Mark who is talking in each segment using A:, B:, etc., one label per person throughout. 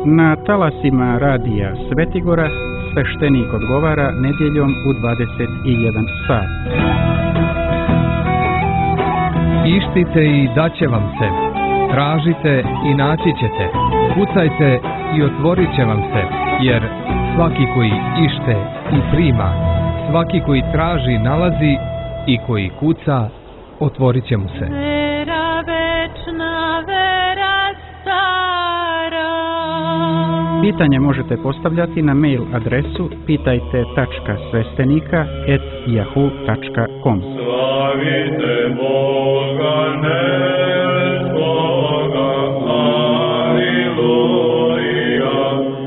A: Na talasima radija Svetigora sveštenik odgovara nedjeljom u 21 sat.
B: Ištite i daće vam se. Tražite i naći ćete. Kucajte i otvorit će vam se. Jer svaki koji ište i prima, svaki koji traži nalazi i koji kuca otvorit će mu se.
C: Vera večna, vera stara.
A: Pitanje možete postavljati na mail adresu pitajte.svestenika@yahoo.com.
D: Slavite Boga nebesnoga, aleluja,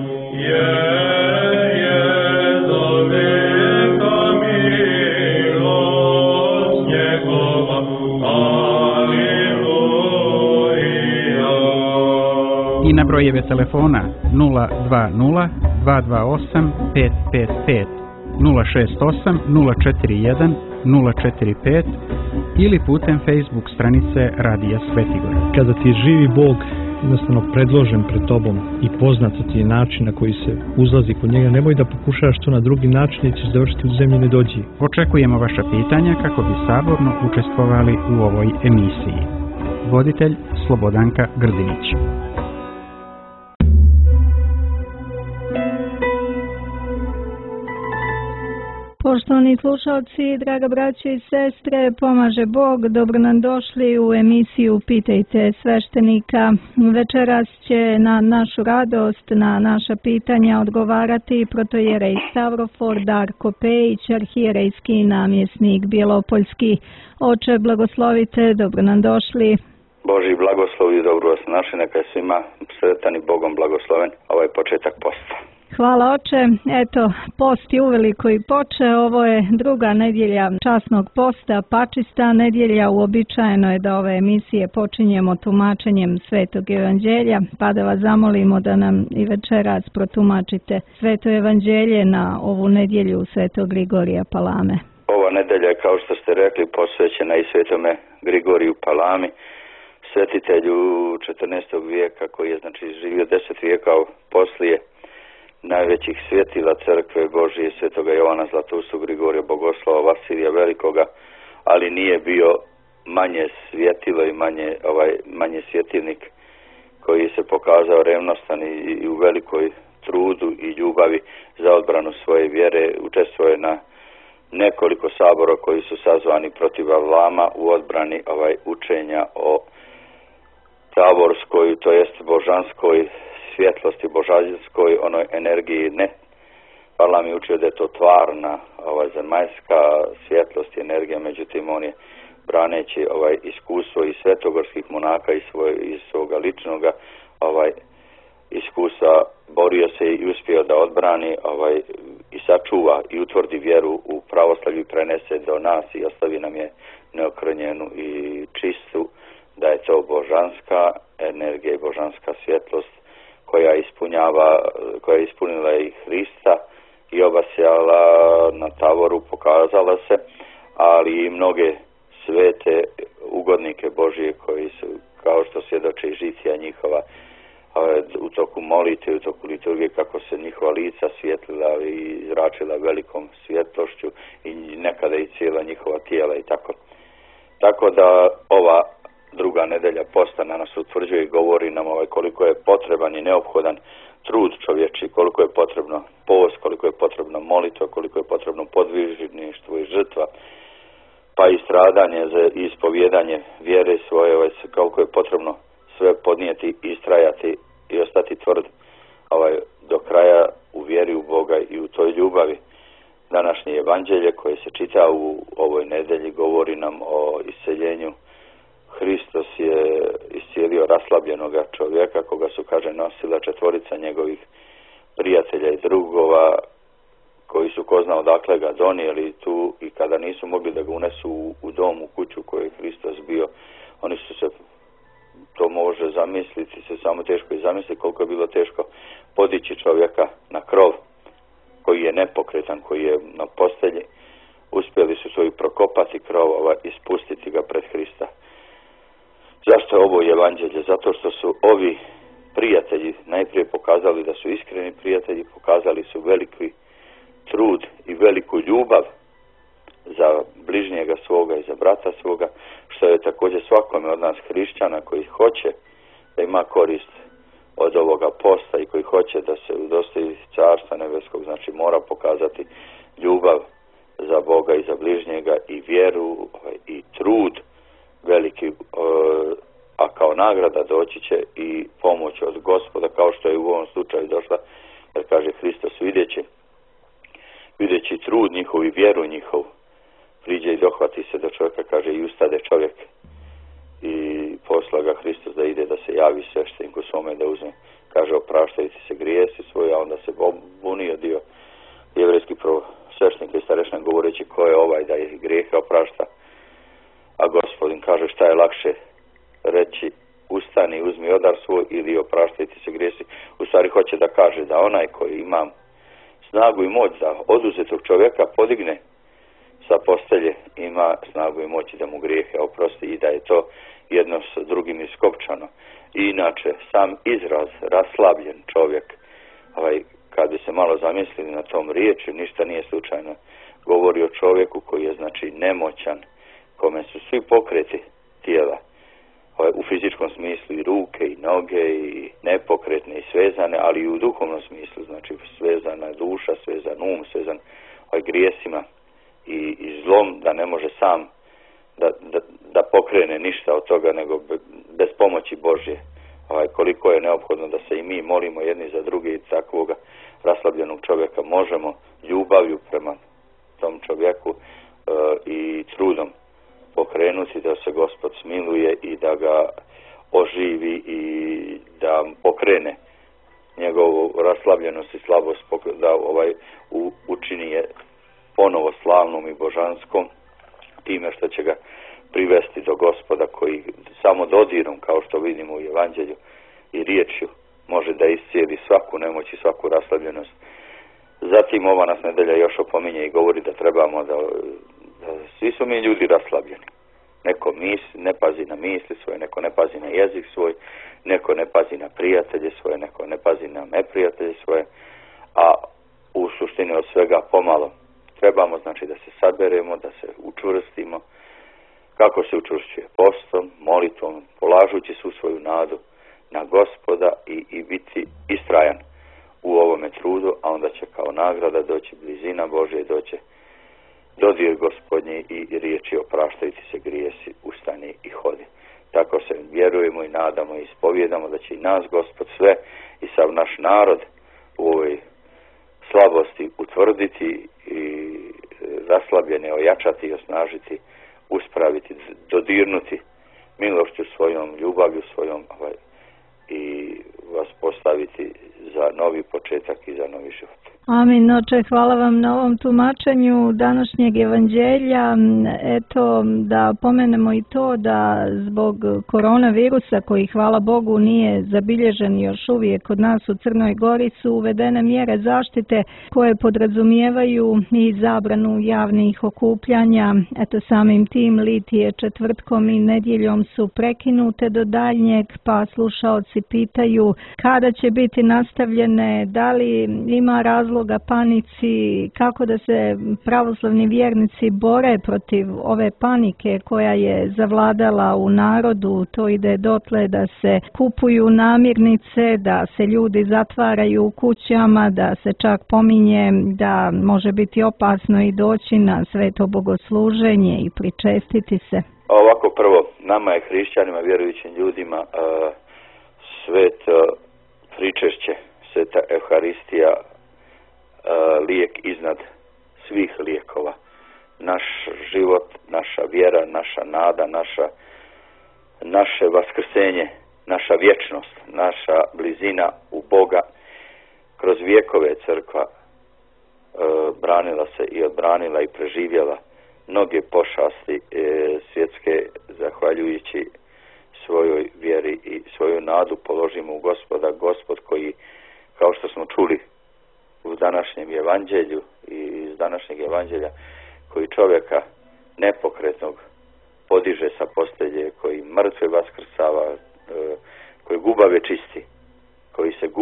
D: je za veka milost njegova, aleluja.
A: I na brojeve telefona 020 228 555, 068 041 045 ili putem Facebook stranice Radija Svetigora.
E: Kada ti je živi Bog jednostavno predložen pred tobom i poznat ti je način na koji se uzlazi kod njega, nemoj da pokušaš to na drugi način i ćeš završiti u zemlji nedođi.
A: Očekujemo vaša pitanja kako bi saborno učestvovali u ovoj emisiji. Voditelj Slobodanka Grdinić.
F: Poštovani slušalci, draga braćo i sestre, pomaže Bog, dobro nam došli u emisiju Pitajte sveštenika. Večeras će na našu radost, na naša pitanja odgovarati protojerej Stavrofor Darko Pejić, arhijerejski namjesnik Bjelopoljski. Oče, blagoslovite, dobro nam došli.
G: Boži blagoslov i dobro vas našli, neka je svima sretan i Bogom blagosloven ovaj početak posta.
F: Hvala oče. Eto, post je uveliko i poče. Ovo je druga nedjelja časnog posta, pačista nedjelja. Uobičajeno je da ove emisije počinjemo tumačenjem Svetog evanđelja, pa da vas zamolimo da nam i večeras protumačite Sveto evanđelje na ovu nedjelju Svetog Grigorija Palame.
G: Ova nedjelja je, kao što ste rekli, posvećena i Svetome Grigoriju Palami, svetitelju 14. vijeka koji je živio 10 vijeka poslije najvećih svjetila crkve Božije, svetoga Jovana Zlatoustog, Grigorija Bogoslova, Vasilija Velikoga, ali nije bio manje svjetilo i manje svjetilnik koji se pokazao revnostan i u velikoj trudu i ljubavi za odbranu svoje vjere. Učestvuje na nekoliko sabora koji su sazvani protiv Avlama u odbrani učenja o taborskoj, to jest božanskoj svjetlosti, božanskoj onoj energiji. Ne, Parlam je učio da je to tvarna zemaljska svjetlost i energija, međutim on je braneći iskustvo i svetogorskih monaka i svoga ličnoga iskustva borio se i uspio da odbrani i sačuva i utvrdi vjeru u pravoslavlju i prenese do nas i ostavi nam je neokrnjenu i čistu, da je to božanska energija i božanska svjetlost koja je ispunila i Hrista i obasjala na Tavoru, pokazala se, ali i mnoge svete ugodnike Božije koji su, kao što svjedoče i žitija njihova, u toku molitve, u toku liturgije, kako se njihova lica svjetlila i zračila velikom svjetlošću i nekada i cijela njihova tijela i tako. Tako da ova druga nedjelja posta na nas utvrđuje i govori nam koliko je potreban i neophodan trud čovječi, koliko je potrebno post, koliko je potrebno molitva, koliko je potrebno podvižništvo i žrtva, pa i stradanje za ispovjedanje vjere svoje, koliko je potrebno sve podnijeti, istrajati i ostati tvrd do kraja u vjeri u Boga i u toj ljubavi. Današnje evanđelje koje se čita u ovoj nedjelji govori nam o isceljenju. Hristos je iscijelio raslabljenoga čovjeka koga su, kaže, nosila 4 njegovih prijatelja i drugova koji su ko zna odakle ga donijeli tu i kada nisu mogli da ga unesu u dom, u kuću u kojoj je Hristos bio, oni su se, to može zamisliti, se samo teško i zamisliti koliko je bilo teško podići čovjeka na krov koji je nepokretan, koji je na postelji. Uspjeli su svoji prokopati krov i spustiti ga pred Hrista. Zašto je ovo evanđelje? Zato što su ovi prijatelji najprije pokazali da su iskreni prijatelji, pokazali su veliki trud i veliku ljubav za bližnjega svoga i za brata svoga, što je također svakome od nas hrišćana koji hoće da ima korist od ovoga posta i koji hoće da se udostoji Carstva nebeskog, znači mora pokazati ljubav za Boga i za bližnjega i vjeru i trud veliki, a kao nagrada doći će i pomoć od Gospoda, kao što je u ovom slučaju došla, jer kaže Hristos videći trud njihov i vjeru njihov, priđe i dohvati se do čovjeka, kaže i ustade čovjek i posla ga Hristos da ide da se javi svešteniku svome da uzme, kaže opraštaju ti se grijesi svoje, a onda se bunio dio jevrejski sveštenika i starešina govoreći ko je ovaj da je grijehe oprašta, a Gospodin kaže šta je lakše reći ustani, uzmi odar svoj ili opraštaj ti se grijesi. U stvari hoće da kaže da onaj koji ima snagu i moć da oduzetog čovjeka podigne sa postelje, ima snagu i moć da mu grijehe oprosti i da je to jedno s drugim iskopčano. I inače, sam izraz raslabljen čovjek, kad bi se malo zamislili na tom riječi, ništa nije slučajno, govori o čovjeku koji je znači nemoćan, kome su svi pokreti tijela, u fizičkom smislu i ruke i noge i nepokretne i svezane, ali i u duhovnom smislu, znači svezana duša, svezan svezan grijesima i zlom, da ne može sam da pokrene ništa od toga nego bez pomoći Božje. Koliko je neophodno da se i mi molimo jedni za druge i takvoga raslabljenog čovjeka možemo ljubavlju prema tom čovjeku i trudom pokrenuti da se Gospod smiluje i da ga oživi i da pokrene njegovu raslabljenost i slabost, da učini je ponovo slavnom i božanskom time što će ga privesti do Gospoda koji samo dodirom, kao što vidimo u Evanđelju i riječju, može da iscijeli svaku nemoć i svaku raslabljenost. Zatim ova nas nedelja još opominje i govori da trebamo da svi su mi ljudi raslabljeni. Neko ne pazi na misli svoje, neko ne pazi na jezik svoj, neko ne pazi na prijatelje svoje, neko ne pazi na neprijatelje svoje, a u suštini od svega pomalo. Trebamo znači da se saberemo, da se učvrstimo. Kako se učvršćuje? Postom, molitvom, polažući svu svoju nadu na Gospoda i biti istrajan u ovome trudu, a onda će kao nagrada doći blizina Božja, doći dodir Gospodnji i riječi opraštaju ti se grijesi, ustani i hodi. Tako se vjerujemo i nadamo i ispovjedamo da će i nas Gospod sve i sav naš narod u ovoj slabosti utvrditi i raslabljene ojačati i osnažiti, uspraviti, dodirnuti milošću svojom, ljubavlju svojom i vas postaviti za novi početak i za novi život.
F: Amin, oče, hvala vam na ovom tumačenju današnjeg evanđelja. Eto, da pomenemo i to da zbog koronavirusa, koji hvala Bogu nije zabilježen još uvijek kod nas u Crnoj Gori, su uvedene mjere zaštite koje podrazumijevaju i zabranu javnih okupljanja. Eto, samim tim litije četvrtkom i nedjeljom su prekinute do daljnjeg, pa slušaoci pitaju kada će biti nastavljene, da li ima razloga panici, kako da se pravoslavni vjernici bore protiv ove panike koja je zavladala u narodu. To ide dotle da se kupuju namirnice, da se ljudi zatvaraju u kućama, da se čak pominje da može biti opasno i doći na sveto bogosluženje i pričestiti se.
G: Ovako, prvo, nama je hrišćanima, vjerujućim ljudima, sveto pričešće, sveta Euharistija, lijek iznad svih lijekova. Naš život, naša vjera, naša nada, naše vaskrsenje, naša vječnost, naša blizina u Boga. Kroz vjekove crkva branila se i odbranila i preživjela mnoge pošasti svjetske, zahvaljujući svojoj vjeri i svoju nadu položimo u Gospoda. Gospod koji, kao što smo čuli u današnjem evanđelju i iz današnjeg evanđelja, koji čovjeka nepokretnog podiže sa postelje, koji mrtve vaskrsava, koji gubave čisti,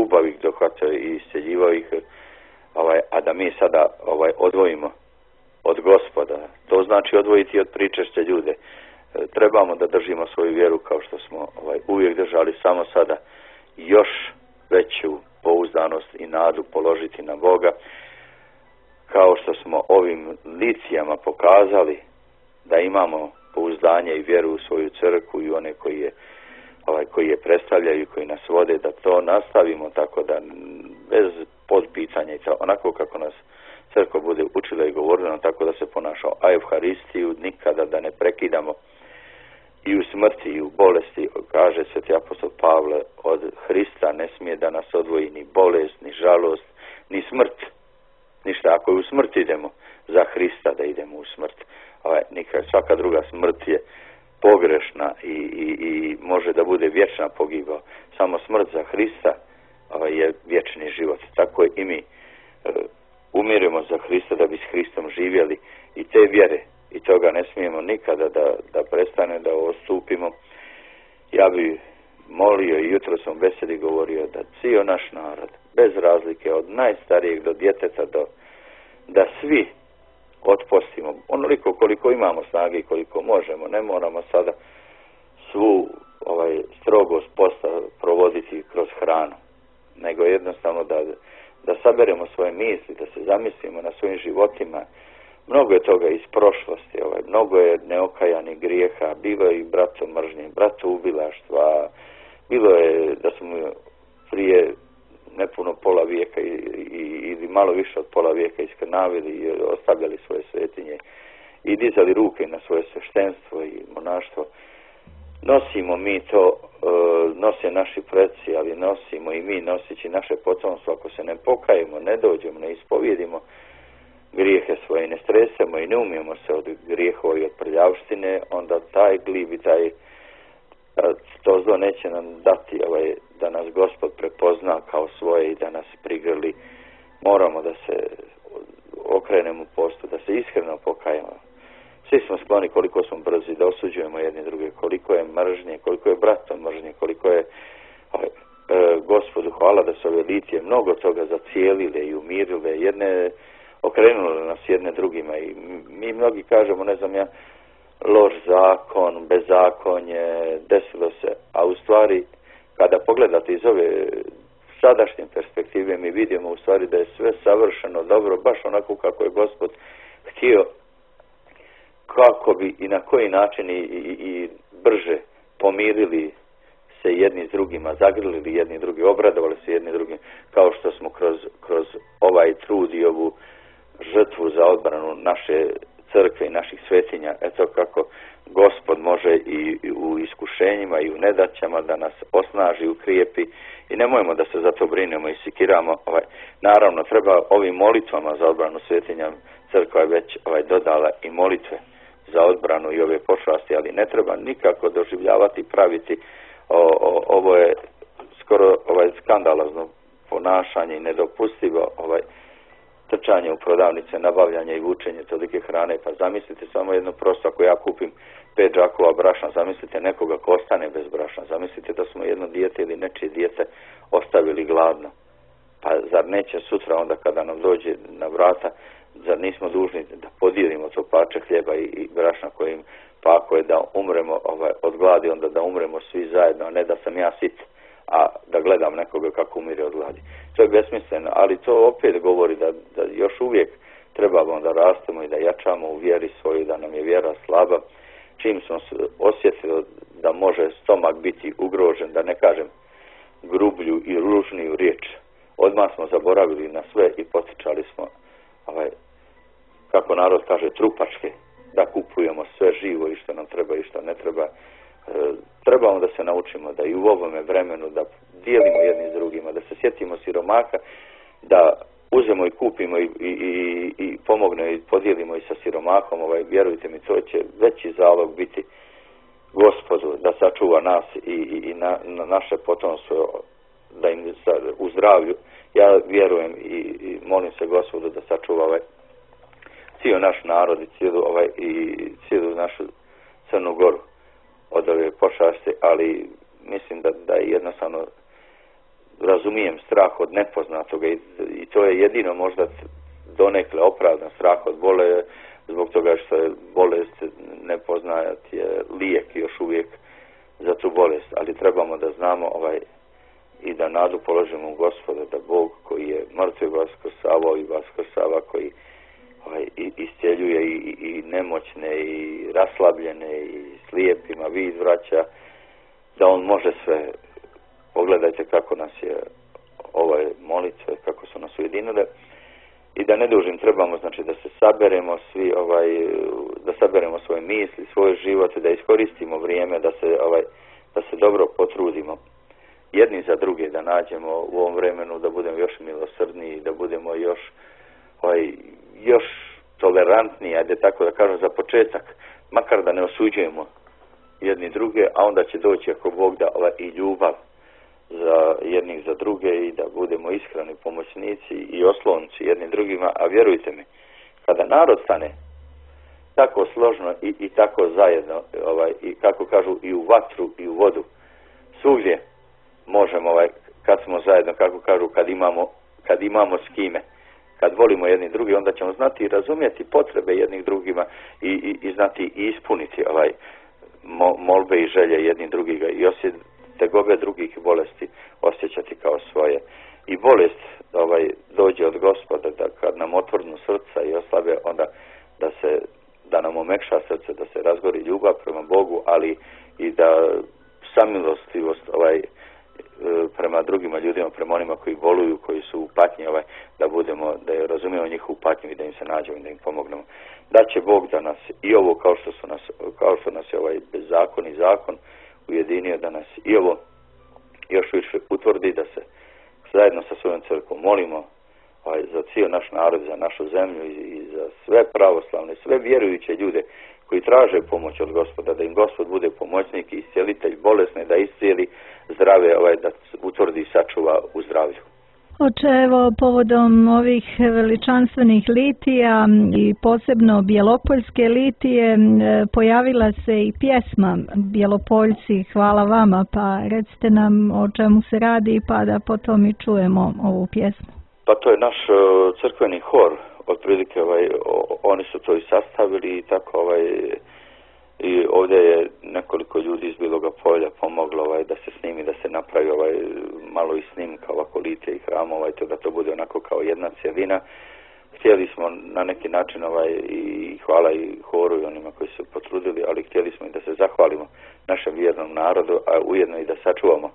G: ljubav ih dohvatio i isceljivao ih, a da mi sada odvojimo od Gospoda. To znači odvojiti od pričešća ljude. Trebamo da držimo svoju vjeru kao što smo uvijek držali, samo sada još veću pouzdanost i nadu položiti na Boga, kao što smo ovim licijama pokazali da imamo pouzdanje i vjeru u svoju crkvu i one koji je predstavljaju i koji nas vode, da to nastavimo tako da bez podpitanja i onako kako nas crkva bude učila i govorila, tako da se ponašamo, a Evharistiju nikada da ne prekidamo. I u smrti i u bolesti, kaže sveti apostol Pavle, od Hrista ne smije da nas odvoji ni bolest, ni žalost, ni smrt. Ništa, ako u smrt idemo, za Hrista da idemo u smrt. Nikad, svaka druga smrt je pogrešna i može da bude vječna pogibao. Samo smrt za Hrista je vječni život. Tako i mi umiremo za Hrista da bi s Hristom živjeli i te vjere i toga ne smijemo nikada da prestane, da ostupimo. Ja bi molio i jutro sam u besedi govorio da cijel naš narod, bez razlike od najstarijeg do djeteta, da svi otpostimo onoliko koliko imamo snage i koliko možemo. Ne moramo sada svu strogost posta provoditi kroz hranu, nego jednostavno da saberemo svoje misli, da se zamislimo na svojim životima. Mnogo je toga iz prošlosti, mnogo je neokajanih grijeha, bilo je i bratomržnje, bratoubilaštva, bilo je da smo prije nepuno pola vijeka ili malo više od pola vijeka iskrnavili i ostavljali svoje svetinje i dizali ruke na svoje sveštenstvo i monaštvo. Nosimo mi to, nose naši preci, ali nosimo i mi nosići naše potomstvo. Ako se ne pokajemo, ne dođemo, ne ispovjedimo grijehe svoje, ne stresemo i ne umijemo se od grijehova i od prljavštine, onda taj glib i to zlo neće nam dati da nas Gospod prepozna kao svoje i da nas prigrli. Moramo da se okrenemo postu, da se iskreno pokajemo. Svi smo skloni koliko smo brzi da osuđujemo jedni druge, koliko je mržnje, koliko je bratom mržnje, koliko je Gospodu hvala da su ove litije mnogo toga zacijelile i umirile, jedne okrenule nas jedne drugima i mi mnogi kažemo, ne znam ja, loš zakon, bezakonje, desilo se, a u stvari kada pogledate iz ove sadašnje perspektive mi vidimo u stvari da je sve savršeno dobro, baš onako kako je Gospod htio, kako bi i na koji način i brže pomirili se jedni s drugima, zagrlili jedni drugi, obradovali se jedni drugim, kao što smo kroz ovaj trud i ovu žrtvu za odbranu naše crkve i naših svetinja. Eto kako Gospod može i u iskušenjima i u nedaćama da nas osnaži, ukrijepi i nemojmo da se za to brinemo i sikiramo. Naravno, treba ovim molitvama za odbranu svetinja, crkva je već dodala i molitve za odbranu i ove pošasti, ali ne treba nikako doživljavati, praviti ovo je skoro skandalozno ponašanje i nedopustivo trčanje u prodavnice, nabavljanje i vučenje tolike hrane. Pa zamislite samo jedno prosto, ako ja kupim 5 džakova brašna, zamislite nekoga ko ostane bez brašna, zamislite da smo jedno dijete ili nečije dijete ostavili gladno. Pa zar neće sutra onda kada nam dođe na vrata, zar nismo dužni da podijelimo to parče hljeba i brašna kojim, pa ako je da umremo od gladi, onda da umremo svi zajedno, a ne da sam ja sit, a da gledam nekoga kako umire od gladi. To je besmisleno, ali to opet govori da još uvijek trebamo da rastemo i da jačamo u vjeri svoju, da nam je vjera slaba. Čim smo osjetili da može stomak biti ugrožen, da ne kažem grublju i ružniju riječ, odmah smo zaboravili na sve i potičali smo, kako narod kaže, trupačke, da kupujemo sve živo i što nam treba i što ne treba. Trebamo da se naučimo da i u ovome vremenu da dijelimo jedni s drugima, da se sjetimo siromaha, da uzemo i kupimo i pomognemo i podijelimo i sa siromahom. Vjerujte mi, to će veći zalog biti Gospodu da sačuva nas i na naše potomstvo, da im u zdravlju. Ja vjerujem i molim se Gospodu da sačuva cijel naš narod i cijelu našu Crnu Goru od ove pošasti, ali mislim da je jednostavno razumijem strah od nepoznatoga i to je jedino možda donekle opravdan strah od bole, zbog toga što je bolest nepoznat je lijek još uvijek za tu bolest, ali trebamo da znamo i da nadu položimo u Gospoda, da Bog koji je mrtve vaskrsavao i vaskrsava, koji iscijeljuje i nemoćne i raslabljene i slijepima vid vraća, da on može sve. Pogledajte kako nas je molitve, kako su nas ujedinile. I da ne dužim, trebamo znači da se saberemo svi, da saberemo svoje misli, svoj život, da iskoristimo vrijeme, da se dobro potrudimo jedni za druge, da nađemo u ovom vremenu, da budemo još milosrdniji, da budemo još tolerantniji, ajde tako da kažem za početak, makar da ne osuđujemo jedni druge, a onda će doći ako Bog da i ljubav za jednih za druge i da budemo iskreni pomoćnici i oslonci jedni drugima, a vjerujte mi, kada narod stane tako složno i tako zajedno, i kako kažu i u vatru i u vodu, svugdje možemo, kad smo zajedno, kako kažu, kad imamo s kime, kad volimo jedni drugi, onda ćemo znati i razumjeti potrebe jednih drugima i znati i ispuniti molbe i želje jednih drugiga i tegobe drugih bolesti osjećati kao svoje. I bolest dođe od Gospoda, da kad nam otvornu srca i oslabe, onda da nam omekša srce, da se razgori ljubav prema Bogu, ali i da samilostivost prema drugima ljudima, prema onima koji boluju, koji su u patnji, da razumijemo njihovu patnju i da im se nađemo i da im pomognemo. Da će Bog da nas i ovo kao što nas je bezzakon i zakon ujedinio, da nas i ovo još više utvrdi, da se zajedno sa svojom crkvom molimo za cijel naš narod, za našu zemlju i za sve pravoslavne, sve vjerujuće ljude koji traže pomoć od Gospoda, da im Gospod bude pomoćnik i iscijelitelj bolesne, da iscijeli zdrave, da utvrdi i sačuva u zdravlju.
F: Oče, evo, povodom ovih veličanstvenih litija i posebno bjelopoljske litije pojavila se i pjesma Bjelopoljci, hvala vama, pa recite nam o čemu se radi pa da potom i čujemo ovu pjesmu.
G: Pa to je naš crkveni hor, otprilike oni su to i sastavili i tako i ovdje je nekoliko ljudi iz Bijeloga Polja pomoglo da se snimi, da se napravi malo i snimka ovako litija i hrama, to da to bude onako kao jedna cjelina. Htjeli smo na neki način i hvala i horu i onima koji su potrudili, ali htjeli smo i da se zahvalimo našem vjernom narodu, a ujedno i da sačuvamo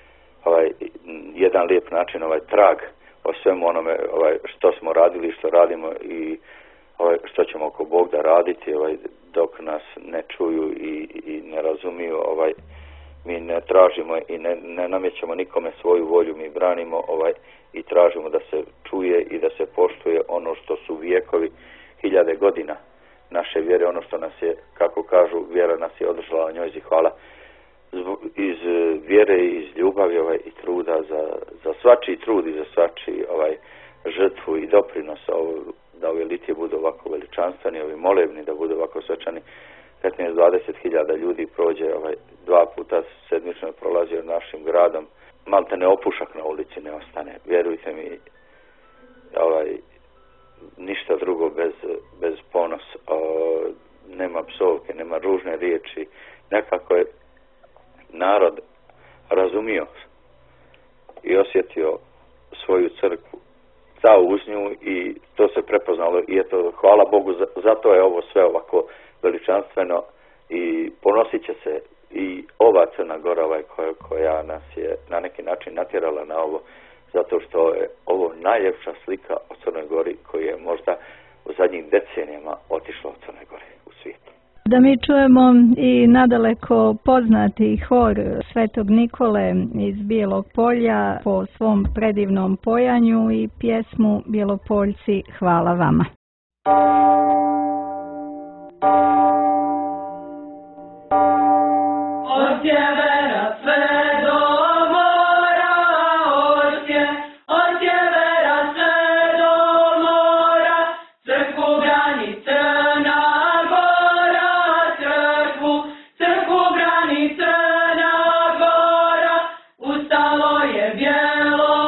G: jedan lijep način, trag o svemu onome što smo radili, što radimo i što ćemo oko Bog da raditi, dok nas ne čuju i ne razumiju, mi ne tražimo i ne namećemo nikome svoju volju, mi branimo i tražimo da se čuje i da se poštuje ono što su vijekovi, hiljade godina naše vjere, ono što nas je, kako kažu, vjera nas je održala, njoj hvala, iz vjere i iz ljubavi i truda za svačiji trud i za svačiji žrtvu i doprinos da ove litije budu ovako veličanstveni, ovi molebni da budu ovako svečani. 15-20 hiljada ljudi prođe, 2 puta sedmično prolazio našim gradom, malte ne opušak na ulici ne ostane, vjerujte mi, ništa drugo bez ponos, nema psovke, nema ružne riječi, nekako je narod razumio i osjetio svoju crkvu, stao uz nju i to se prepoznalo i eto, hvala Bogu, zato je ovo sve ovako veličanstveno i ponosit će se i ova Crna Gora koja nas je na neki način natjerala na ovo, zato što je ovo najljepša slika o Crnoj Gori koja je možda u zadnjim decenijama otišla od Crne Gore u svijetu.
F: Da mi čujemo i nadaleko poznati hor Svetog Nikole iz Bijelog Polja po svom predivnom pojanju i pjesmu Bjelopoljci, hvala vama.
C: Od sjevera sve do mora osje, od sjevera sve do mora, crkvu brani Crna Gora, crkvu brani Crna Gora, ustalo je bijelo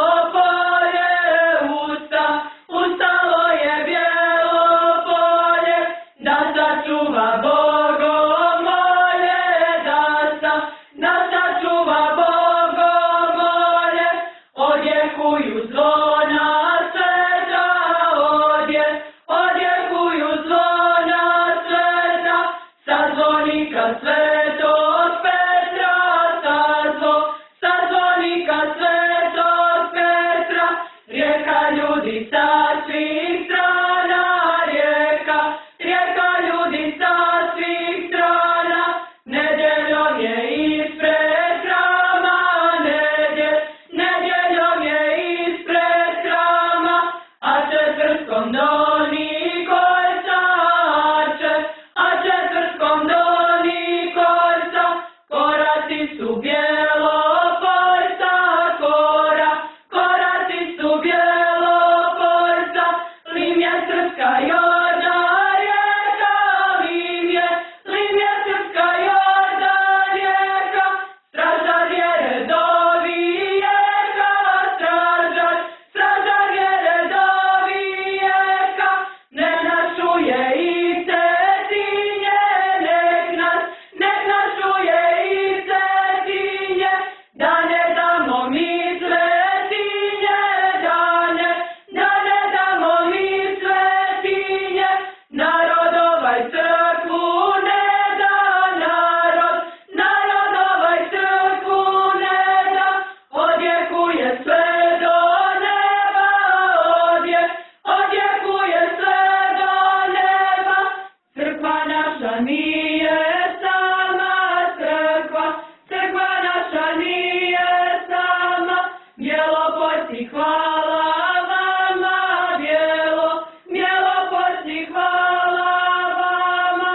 C: Mijeloporci, hvala vama, Mijeloporci, hvala vama.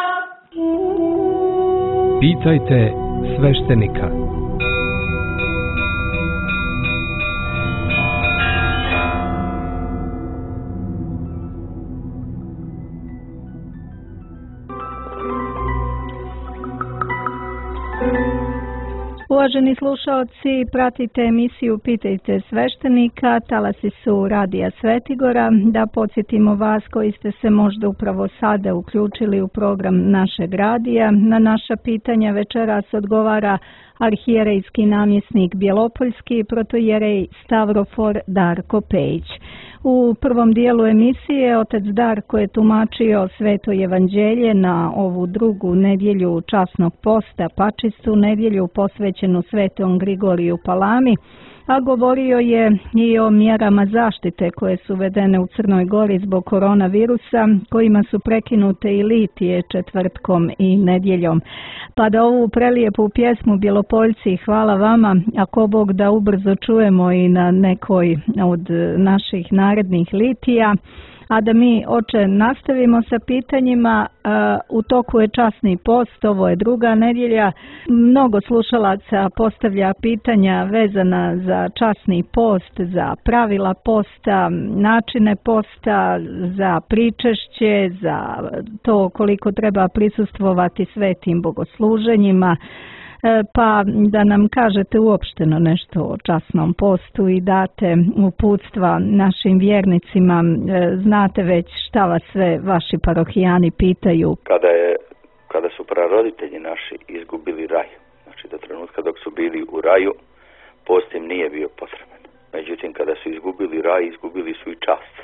B: Pitajte sveštenika.
F: Uvaženi slušaoci, pratite emisiju Pitajte sveštenika, talasi su Radija Svetigora. Da podsjetimo vas koji ste se možda upravo sada uključili u program našeg radija. Na naša pitanja večeras odgovara arhijerejski namjesnik Bjelopoljski, protojerej Stavrofor Darko Pejić. U prvom dijelu emisije otac Darko je tumačio Sveto evanđelje na ovu drugu nedjelju časnog posta, pačistu nedjelju posvećenu Svetom Grigoriju Palami, a govorio je i o mjerama zaštite koje su uvedene u Crnoj Gori zbog koronavirusa, kojima su prekinute i litije četvrtkom i nedjeljom. Pa da ovu prelijepu pjesmu Bjelopoljci, hvala vama, ako Bog da ubrzo čujemo i na nekoj od naših narednih litija. A da mi, oče, nastavimo sa pitanjima. U toku je časni post, ovo je druga nedjelja. Mnogo slušalaca postavlja pitanja vezana za časni post, za pravila posta, načine posta, za pričešće, za to koliko treba prisustvovati svetim bogosluženjima. Pa da nam kažete uopšteno nešto o časnom postu i date uputstva našim vjernicima. Znate već šta vas sve vaši parohijani pitaju.
G: Kada su praroditelji naši izgubili raj, znači do trenutka dok su bili u raju, post im nije bio potreban. Međutim, kada su izgubili raj, izgubili su i čast.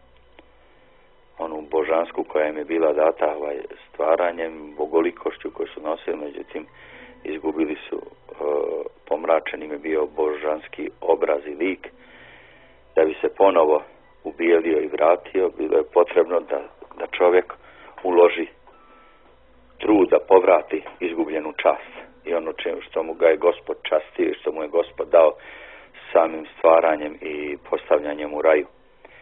G: Onu božansku koja im je bila data stvaranjem, bogolikošću koju su nosili, međutim, izgubili su, pomračen im je bio božanski obraz i lik. Da bi se ponovo ubijelio i vratio, bilo je potrebno da čovjek uloži trud da povrati izgubljenu čast. I ono što mu ga je Gospod častio i što mu je Gospod dao samim stvaranjem i postavljanjem u raju.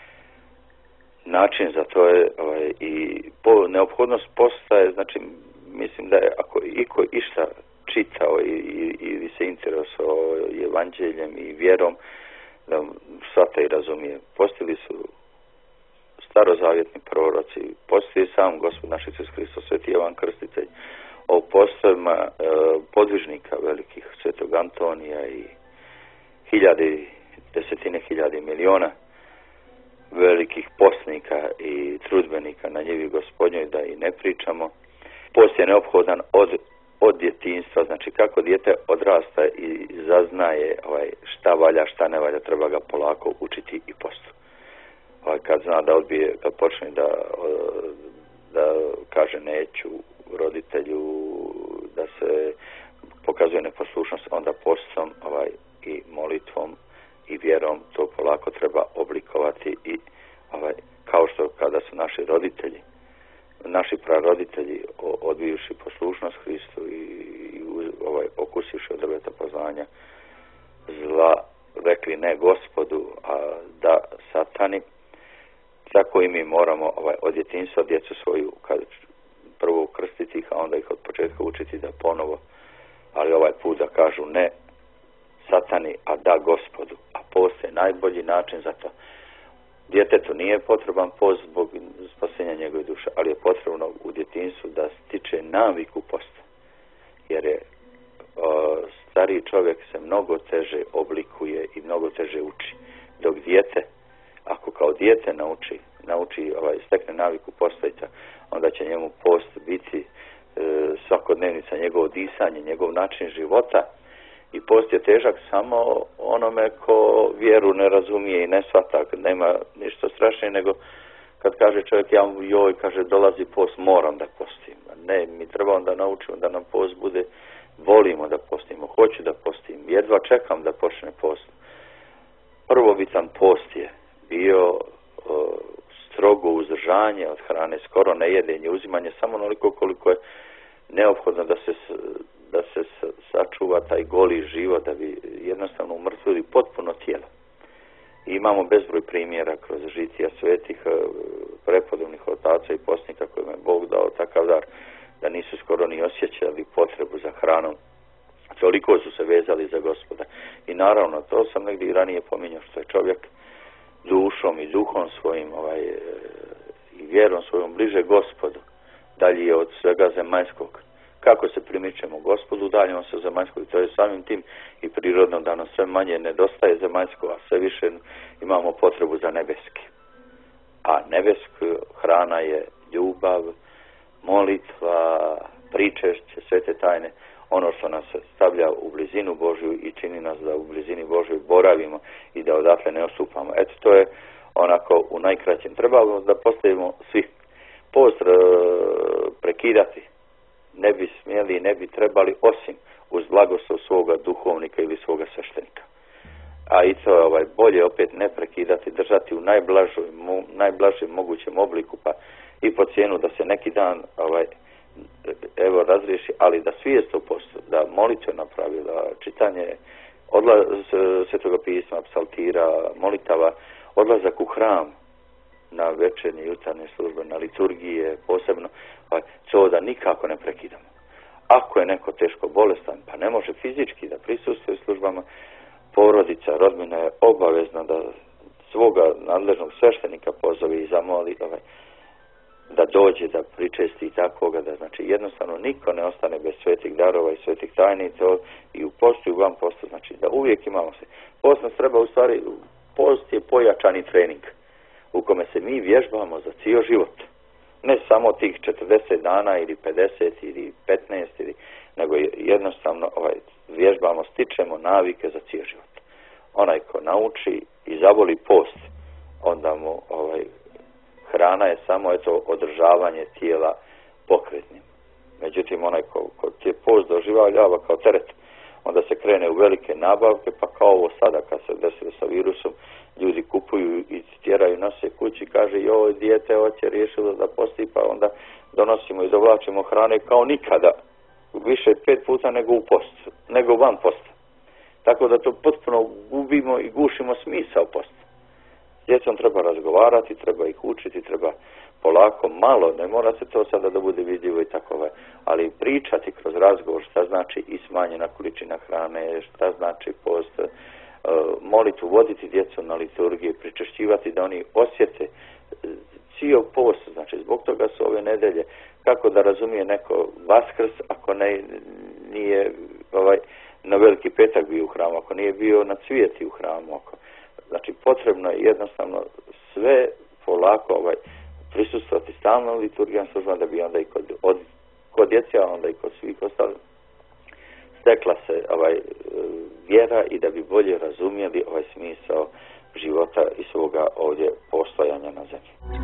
G: Način za to je i neophodnost posta je, znači, mislim da je ako iko išta čitao ili se interesovao evanđeljem i vjerom, da shvata i razumije. Postili su starozavjetni proroci, postoji sam Gospod naš Isus Hristos, Sveti Jovan Krstitelj, o postojima podvižnika velikih, Svetog Antonija i desetine hiljade miliona velikih postnika i trudbenika na njivi Gospodnjoj, da i ne pričamo. Post je neophodan od djetinjstva, znači kako dijete odrasta i zaznaje šta valja, šta ne valja, treba ga polako učiti i postu. Kad zna da odbije, kad počne da kaže neću roditelju, da se pokazuje neposlušnost, onda postom i molitvom i vjerom to polako treba oblikovati i kao što kada su naši praroditelji odbivši poslušnost Hristu i okusivši od drveta poznanja zla, rekli ne Gospodu, a da satani, tako i mi moramo od djetinjstva djecu svoju prvo ukrstiti ih, a onda ih od početka učiti da ponovo, ali ovaj put da kažu ne satani, a da Gospodu, a post je najbolji način za to. Djetetu nije potreban post zbog spasenja njegove duše, ali je potrebno u djetinjstvu da stiče naviku posta, jer je stariji čovjek se mnogo teže oblikuje i mnogo teže uči, dok dijete, ako kao dijete nauči stekne naviku postajca, onda će njemu post biti svakodnevnica, njegovo disanje, njegov način života. I post je težak samo onome ko vjeru ne razumije i ne shvata, nema ništa strašnije nego kad kaže čovjek kaže dolazi post, moram da postim. Ne, mi trebamo da naučimo da nam post bude, volimo da postimo, hoću da postim, jedva čekam da počne post. Prvobitan post je bio strogo uzdržanje od hrane, skoro nejedenje, uzimanje samo onoliko koliko je neophodno da se sačuva taj goli život, da bi jednostavno umrtvili potpuno tijelo. imamo bezbroj primjera kroz žitija svetih prepodobnih otaca i postnika kojima je Bog dao takav dar da nisu skoro ni osjećali potrebu za hranom. Toliko su se vezali za Gospoda. I naravno, to sam negdje i ranije pominjao, što je čovjek dušom i duhom svojim i vjerom svojom bliže Gospodu, dalje je od svega zemaljskog. Kako se primičemo Gospodu, daljemo se zemaljskog. To je samim tim i prirodno da nam sve manje nedostaje zemaljsko, a sve više imamo potrebu za nebeski. A nebeska hrana je ljubav, molitva, pričešće, svete tajne, ono što nas stavlja u blizinu Božju i čini nas da u blizini Božju boravimo i da odatle ne osupamo. Eto, to je onako u najkraćem. Trebamo da postavimo svi post prekidati. Ne bi smjeli i ne bi trebali osim uz blagoslov svoga duhovnika ili svoga sveštenika. A i to bolje opet ne prekidati, držati u najblažem mogućem obliku, pa i po cijenu da se neki dan razriješi, ali da svijest o postu, da molitvena pravila, čitanje Svetoga pisma, psaltira, molitava, odlazak u hram na večernje i jutarnje službe, na liturgije posebno, to da nikako ne prekidamo. Ako je neko teško bolestan, pa ne može fizički da prisustvuje službama, porodica, rodbina je obavezna da svoga nadležnog sveštenika pozove i zamoli da dođe, da pričesti i takoga, da znači jednostavno niko ne ostane bez svetih darova i svetih tajni, to i u postu i u van postu, znači da uvijek imamo se. Post nas treba u stvari, post je pojačani trening u kome se mi vježbamo za cijel život. Ne samo tih 40 dana ili 50 ili 15, nego jednostavno vježbamo, stičemo navike za cijel život. Onaj ko nauči i zavoli post, onda mu hrana je samo održavanje tijela pokretnim. Međutim, onaj ko je post doživljava kao teret, onda se krene u velike nabavke, pa kao ovo sada kad se desilo sa virusom, ljudi kupuju i tjeraju nose kući, kaže joj, dijete hoće riješilo da posti, pa onda donosimo i dovlačimo hrane kao nikada, više 5 puta nego u postu, nego van posta. Tako da to potpuno gubimo i gušimo smisao posta. S djecom treba razgovarati, treba ih učiti, treba polako, malo, ne mora se to sada da bude vidljivo i tako, ali pričati kroz razgovor šta znači i smanjena količina hrane, šta znači post, molitvu, voditi djecu na liturgije, pričešćivati da oni osjete cijel post, znači zbog toga su ove nedelje, kako da razumije neko Vaskrs ako nije na Veliki petak bio u hramu, ako nije bio na Cvijeti u hramu, znači potrebno je jednostavno sve polako prisustvovati stalno liturgijama službama da bi onda i kod djece, a onda i kod svih ostalih stekla se vjera i da bi bolje razumjeli smisao života i svoga ovdje postojanja na zemlji.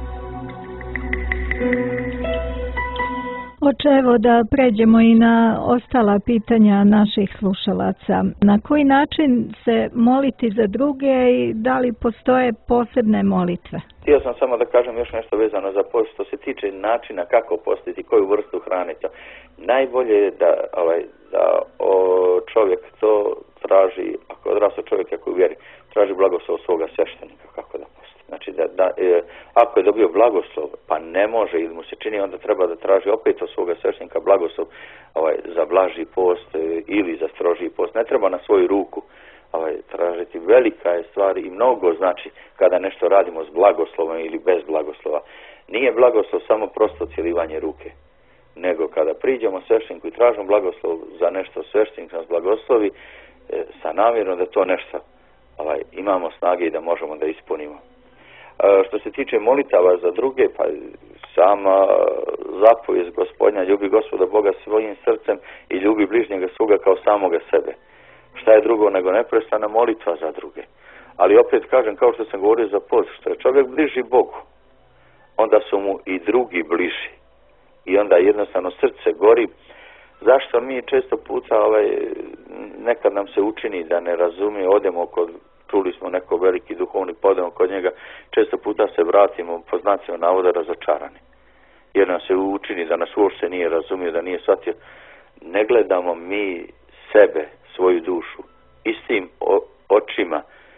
F: Oče, evo da pređemo i na ostala pitanja naših slušalaca. Na koji način se moliti za druge i da li postoje posebne molitve?
G: Htio sam samo da kažem još nešto vezano za post, što se tiče načina kako postiti, koju vrstu hrane. Najbolje je da čovjek to traži, ako odrastao čovjek, ako uvjeri, traži blagoslov svoga sveštenika kako da posti. Znači ako je dobio blagoslov, pa ne može ili mu se čini, onda treba da traži opet od svoga sveštenika blagoslov za blaži post ili za strožiji post. Ne treba na svoju ruku tražiti. Velika je stvar i mnogo znači kada nešto radimo s blagoslovom ili bez blagoslova. Nije blagoslov samo prosto cjelivanje ruke, nego kada priđemo svešteniku i tražimo blagoslov za nešto, sveštenik nas blagoslovi sa namjerom da to nešto imamo snage i da možemo da ispunimo. Što se tiče molitava za druge, pa sama zapovijest Gospodnja, ljubi Gospoda Boga svojim srcem i ljubi bližnjega svoga kao samoga sebe. Šta je drugo nego neprestana molitva za druge. Ali opet kažem, kao što sam govorio za post, što je čovjek bliži Bogu, onda su mu i drugi bliži. I onda jednostavno srce gori. Zašto mi često puta nekad nam se učini da ne razumije, odemo čuli smo neko veliki duhovni, podemo kod njega, često puta se vratimo po znacima navoda razočarani. Jer nam se učini da nas uopšte nije razumio, da nije shvatio. Ne gledamo mi sebe, svoju dušu, istim očima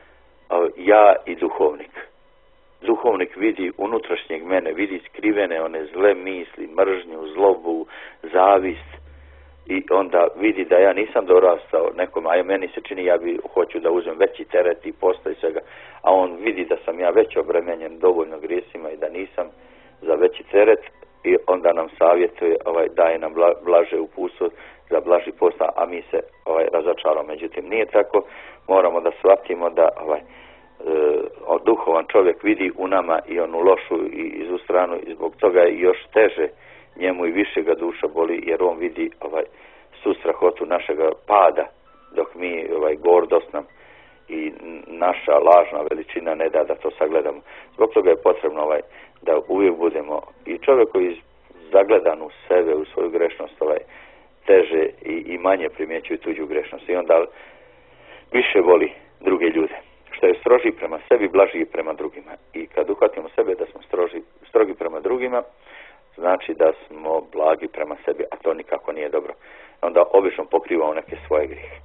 G: ja i duhovnik. Duhovnik vidi unutrašnjeg mene, vidi skrivene one zle misli, mržnju, zlobu, zavist i onda vidi da ja nisam dorastao nekom, a meni se čini hoću da uzmem veći teret i posta i svega, a on vidi da sam ja već obremenjen dovoljno grijesima i da nisam za veći teret i onda nam savjetuje, daje nam blaže uputstvo za blaži posta, a mi se razočaramo. Međutim, nije tako, moramo da shvatimo da duhovan čovjek vidi u nama i onu lošu i izu stranu i zbog toga je još teže njemu i više ga duša boli jer on vidi svu strahotu našega pada dok mi gordost nam i naša lažna veličina ne da to sagledamo. Zbog toga je potrebno da uvijek budemo i čovjek koji zagledan u sebe, u svoju grešnost teže i manje primjećuje tuđu grešnost i onda više voli druge ljude. Što je stroži prema sebi, blaži prema drugima. I kad uhvatimo sebe da smo strogi prema drugima, znači da smo blagi prema sebi, a to nikako nije dobro. Onda obično pokrivamo neke svoje grijehe.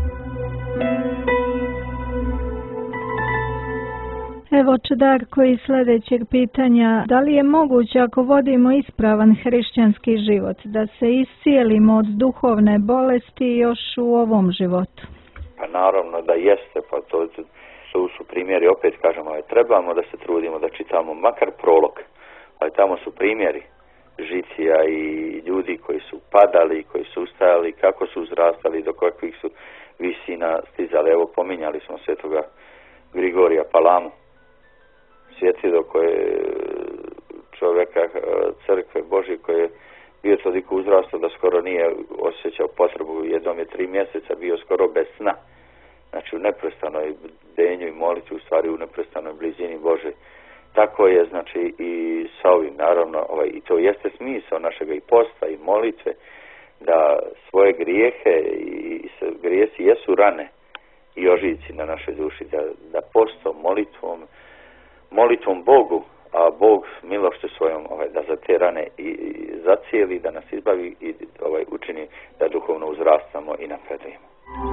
F: Evo Darko iz sljedećeg pitanja. Da li je moguće ako vodimo ispravan hrišćanski život da se iscijelimo od duhovne bolesti još u ovom životu?
G: Pa naravno da jeste, pa to su primjeri, opet kažemo, trebamo da se trudimo da čitamo makar prolog, ali tamo su primjeri žicija i ljudi koji su padali, koji su ustajali, kako su uzrastali, do kakvih su visina stizali. Evo, pominjali smo svetoga Grigorija Palamu, svjetilo koje čovjeka crkve Božje koji je bio toliko uzrastao da skoro nije osjećao potrebu, jednom je 3 mjeseca bio skoro bez sna. Znači u neprestanoj bdenju i molitvi, u stvari u neprestanoj blizini Bože. Tako je, znači, i sa ovim, naravno, i to jeste smisao našega i posta i molitve, da svoje grijehe i grijesi jesu rane i ožiljci na našoj duši, da postom, molitvom Bogu, a Bog milošću svojom da za te rane i zacijeli, da nas izbavi i učini da duhovno uzrastamo i napredujemo.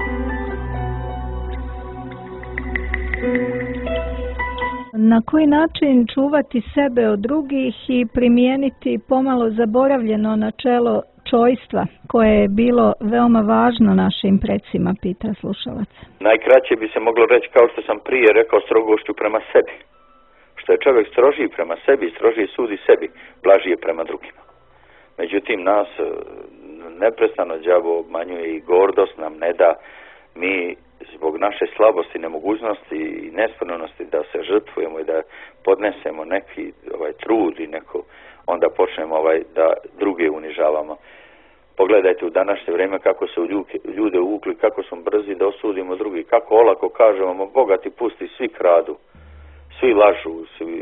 F: Na koji način čuvati sebe od drugih i primijeniti pomalo zaboravljeno načelo čojstva koje je bilo veoma važno našim precima, pita slušalac.
G: Najkraće bi se moglo reći, kao što sam prije rekao, strogošću prema sebi. Što je čovjek strožiji prema sebi, strožiji sudi sebi, blažiji je prema drugima. Međutim, nas neprestano đavo obmanjuje i gordost nam ne da. Mi zbog naše slabosti, nemogućnosti i nespremnosti da se žrtvujemo i da podnesemo neki trud i onda počnemo da druge unižavamo. Pogledajte u današnje vrijeme kako su ljude uvukli, kako smo brzi da osudimo drugi, kako olako kažemo, bogati pusti, svi kradu, svi lažu,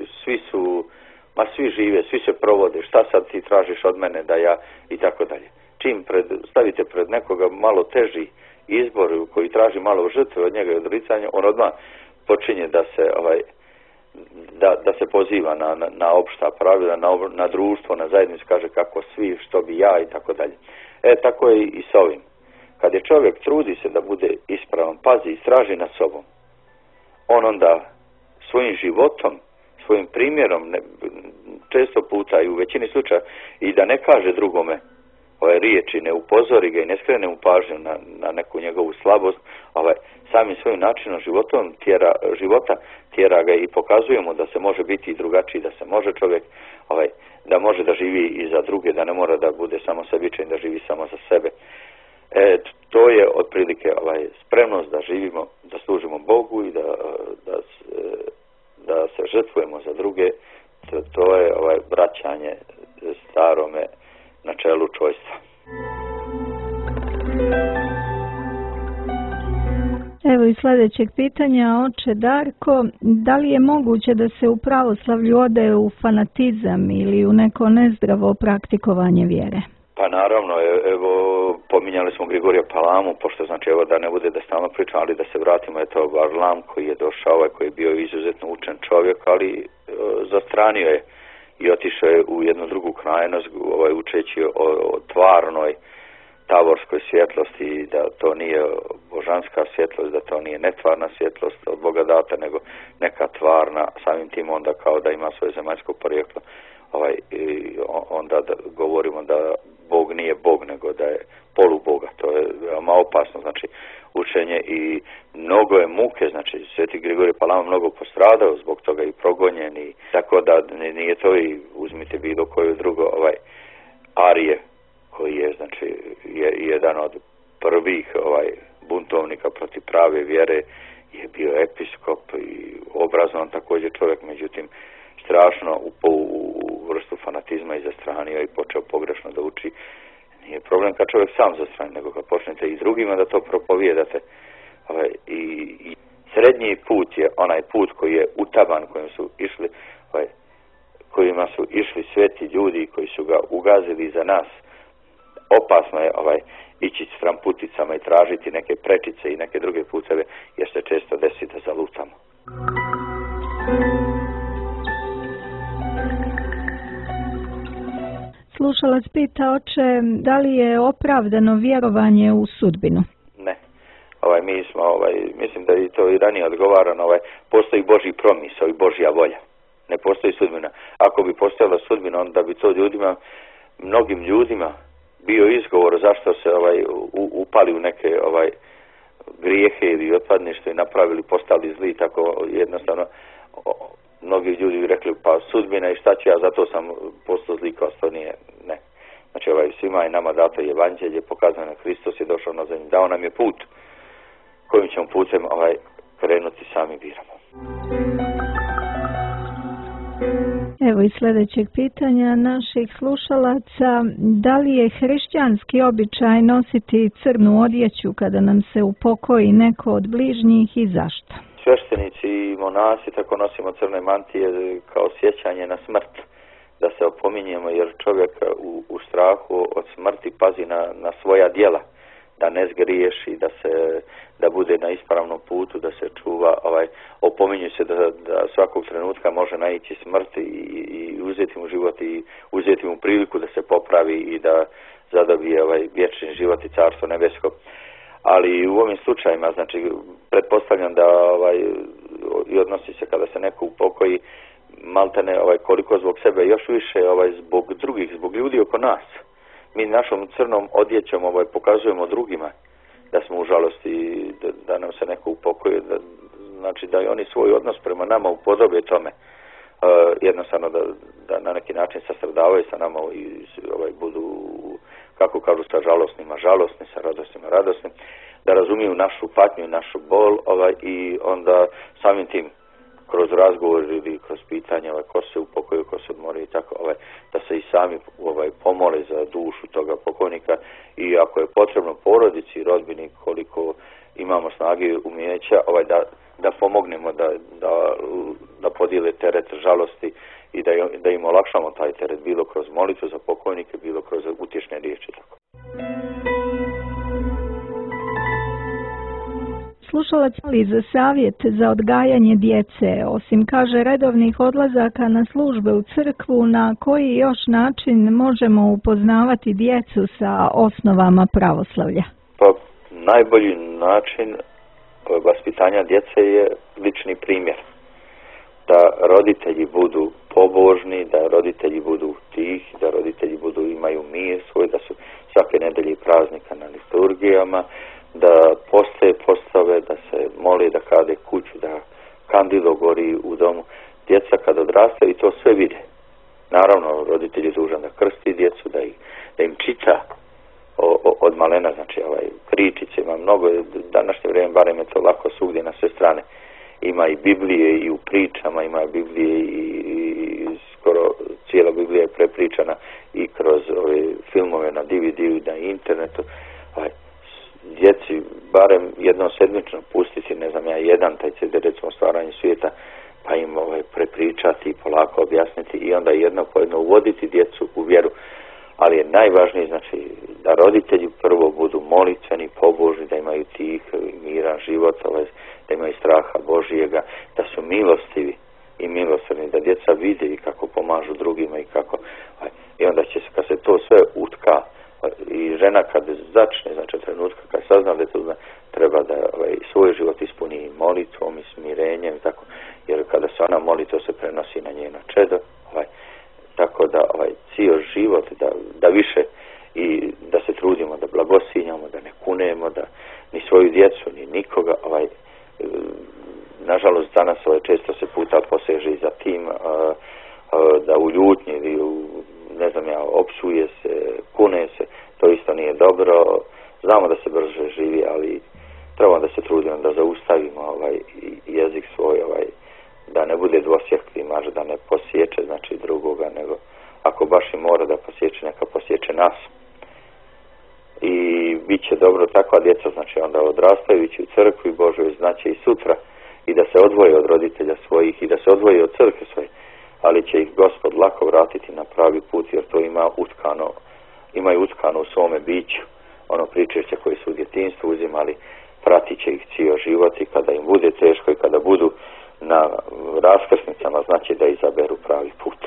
G: svi žive, svi se provode, šta sad ti tražiš od mene da ja i tako dalje. Čim stavite pred nekoga malo teži izbor koji traži malo žrtve od njega i odricanja, on odmah počinje da se poziva na opšta pravila, na društvo, na zajednicu, kaže kako svi, što bi ja i tako dalje. Tako je i s ovim. Kad je čovjek trudi se da bude ispravan, pazi, istraži nad sobom, on onda svojim životom, svojim primjerom, često puta i u većini slučaja, i da ne kaže drugome ove riječi, ne upozori ga i ne skrene mu pažnju na neku njegovu slabost, samim svojim načinom života tjera ga i pokazuje mu da se može biti i drugačiji, da se može čovjek, da može da živi i za druge, da ne mora da bude samo sebičan, da živi samo za sebe. To je otprilike spremnost da živimo, da služimo Bogu i da se žrtvujemo za druge. To je vraćanje starome načelu čojstva.
F: Evo i sljedećeg pitanja, oče Darko, da li je moguće da se u pravoslavlju ode u fanatizam ili u neko nezdravo praktikovanje vjere?
G: Pa naravno, evo pominjali smo Grigorija Palamu, pošto znači evo da ne bude da stalno pričam, ali da se vratimo, eto Varlam koji je došao, koji je bio izuzetno učen čovjek, ali zastranio je i otišao je u jednu drugu krajnost, učeći o tvarnoj tavorskoj svjetlosti, da to nije božanska svjetlost, da to nije netvarna svjetlost od Boga data, nego neka tvarna, samim tim onda kao da ima svoje zemaljsko porijeklo. Onda govorimo da Bog nije Bog, nego da je poluboga. To je veoma opasno, znači učenje, i mnogo je muke, znači Sveti Grigorije Palama mnogo postradao zbog toga i progonjen, i tako da nije to, i uzmite bilo koju drugo, Arije, koji je znači jedan od prvih buntovnika protiv prave vjere, je bio episkop i obrazovan također čovjek, međutim strašno u vrstu fanatizma i zastranio i počeo pogrešno da uči. Nije problem kad čovjek sam zastrani, nego kad počnete i drugima da to propovijedate. I srednji put je onaj put koji je utaban, kojima su išli sveti ljudi koji su ga ugazili za nas. Opasno je ići s tramputicama i tražiti neke prečice i neke druge puteve, jer se često desi da zalutamo.
F: Slušalac pita, oče, da li je opravdano vjerovanje u sudbinu?
G: Ne. Mi smo, mislim da je to i ranije odgovarano, postoji Božji promisao i Božja volja. Ne postoji sudbina. Ako bi postojala sudbina, onda bi to mnogim ljudima bio izgovor zašto se upali u neke grijehe ili otpadništvo i napravili, postali zli, tako jednostavno. Mnogi ljudi bi rekli, pa sudbina i šta ću ja, zato sam postao zli, kao to nije, ne. Znači svima je nama dato evanđelje, pokazano Hristos je došao na zemlju, dao nam je put kojim ćemo putem krenuti, sami biramo.
F: Evo i sljedećeg pitanja naših slušalaca. Da li je hrišćanski običaj nositi crnu odjeću kada nam se upokoji neko od bližnjih i zašto?
G: Sveštenici i monasi tako nosimo crne mantije kao sjećanje na smrt, da se opominjemo, jer čovjek u strahu od smrti pazi na svoja djela, da ne zgriješi, da bude na ispravnom putu, da se čuva, opominju se da svakog trenutka može naići smrt i uzeti mu život i uzeti mu priliku da se popravi i da zadobije vječni život i carstvo nebesko. Ali u ovim slučajima, znači, pretpostavljam da i odnosi se kada se neko upokoji, maltene koliko zbog sebe, još više zbog drugih, zbog ljudi oko nas. Mi našom crnom odjećom pokazujemo drugima da smo u žalosti, da nam se neko upokoji, znači da i oni svoj odnos prema nama upodobe tome. Jednostavno da na neki način sastradavaju sa nama i budu, kako kažu, sa žalosnima žalosni, sa radosnima radosni, da razumiju našu patnju, našu bol, i onda samim tim kroz razgovor ili kroz pitanje ko se upokojio, ko se odmori i tako, da se i sami pomole za dušu toga pokojnika, i ako je potrebno porodici i rodbini, koliko imamo snage i umijeća, da pomognemo da podijele teret žalosti i da im olakšamo taj teret, bilo kroz molitvu za pokojnike, bilo kroz utješne riječi. Tako.
F: Slušalac ali za savjet za odgajanje djece, osim kaže redovnih odlazaka na službe u crkvu, na koji još način možemo upoznavati djecu sa osnovama pravoslavlja?
G: Pa najbolji način vaspitanja djece je lični primjer. Da roditelji budu pobožni, da roditelji budu tihi, da roditelji imaju mir svoj, da su svake nedelje i praznika na liturgijama, da postoje postave, da se moli, da kade kuću, da kandilo gori u domu. Djeca kad odrastaju i to sve vide. Naravno, roditelj je dužan da krsti djecu, da im čita od malena, znači pričice, ima mnogo, današnje vrijeme, barem je to lako svugdje na sve strane. Ima i Biblije i u pričama, ima Biblije i skoro cijela Biblija je prepričana i kroz ove filmove na DVD i na internetu. Djeci barem jednom sedmično pustiti, ne znam ja, jedan taj CD, recimo Stvaranje svijeta, pa im prepričati i polako objasniti i onda jedno po jedno uvoditi djecu u vjeru. Ali je najvažnije, znači, da roditelji prvo budu molitveni, pobožni, da imaju tih i miran život, da imaju straha Božijega, da su milostivi i milosrdni, da djeca vide i kako pomažu drugima i kako. I onda će se, kad se to sve utka i žena kad začne, znači trenutka kad sazna da to treba da svoj život ispuni molitvom i smirenjem i tako, jer kada se ona moli to se prenosi na njeno čedo, tako da cijel život da više i da se trudimo da blagosinjamo, da ne kunemo, da ni svoju djecu ni nikoga, nažalost danas često se puta poseže i za tim da u ljutnji ili ne znam ja, opsuje se, kune se, to isto nije dobro. Znamo da se brže živi, ali trebamo da se trudimo da zaustavimo jezik svoj, da ne bude dvosjeklimaš, da ne posječe znači drugoga, nego ako baš i mora da posječe, neka posječe nas. I bit će dobro takva djeca, znači onda odrastajući u crkvi Božoj znaće i sutra i da se odvoje od roditelja svojih i da se odvoje od crkve svoje, ali će ih Gospod lako vratiti na pravi put, jer to imaju utkano u svome biću. Ono pričešće koje su u djetinjstvu uzimali, pratit će ih cijel život i kada im bude teško i kada budu na raskrsnicama, znači da izaberu pravi put.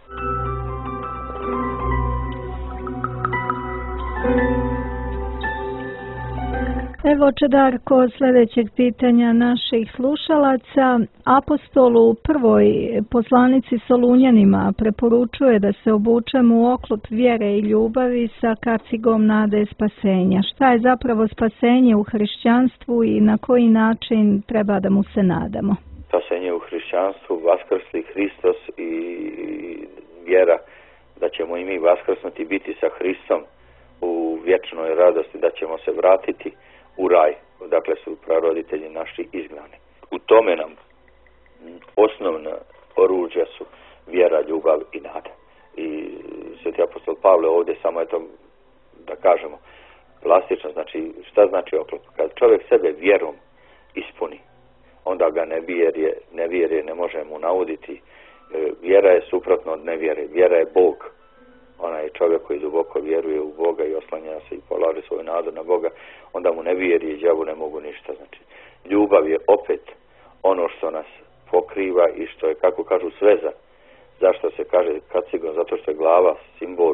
F: Evo oče Darko sljedećeg pitanja naših slušalaca. Apostol u prvoj poslanici Solunjanima preporučuje da se obučemo u oklop vjere i ljubavi sa kacigom nade spasenja. Šta je zapravo spasenje u hrišćanstvu i na koji način treba da mu se nadamo?
G: Spasenje u hrišćanstvu, vaskrsli Hristos i vjera da ćemo i mi vaskrsnuti, biti sa Hristom u vječnoj radosti, da ćemo se vratiti u raj, dakle su praroditelji naši izgnani. U tome nam osnovna oruđa su vjera, ljubav i nada. I sveti apostol Pavle ovdje samo da kažemo plastično, znači šta znači oklop? Kad čovjek sebe vjerom ispuni, onda ga nevjerje ne može mu nauditi. Vjera je suprotno od nevjere. Vjera je Bog. Onaj čovjek koji duboko vjeruje u Boga i oslanja se i polaže svoju nadu na Boga, onda mu nevjerje i đavo ne mogu ništa. Znači, ljubav je opet ono što nas pokriva i što je, kako kažu, sveza. Zašto se kaže kacigon? Zato što je glava simbol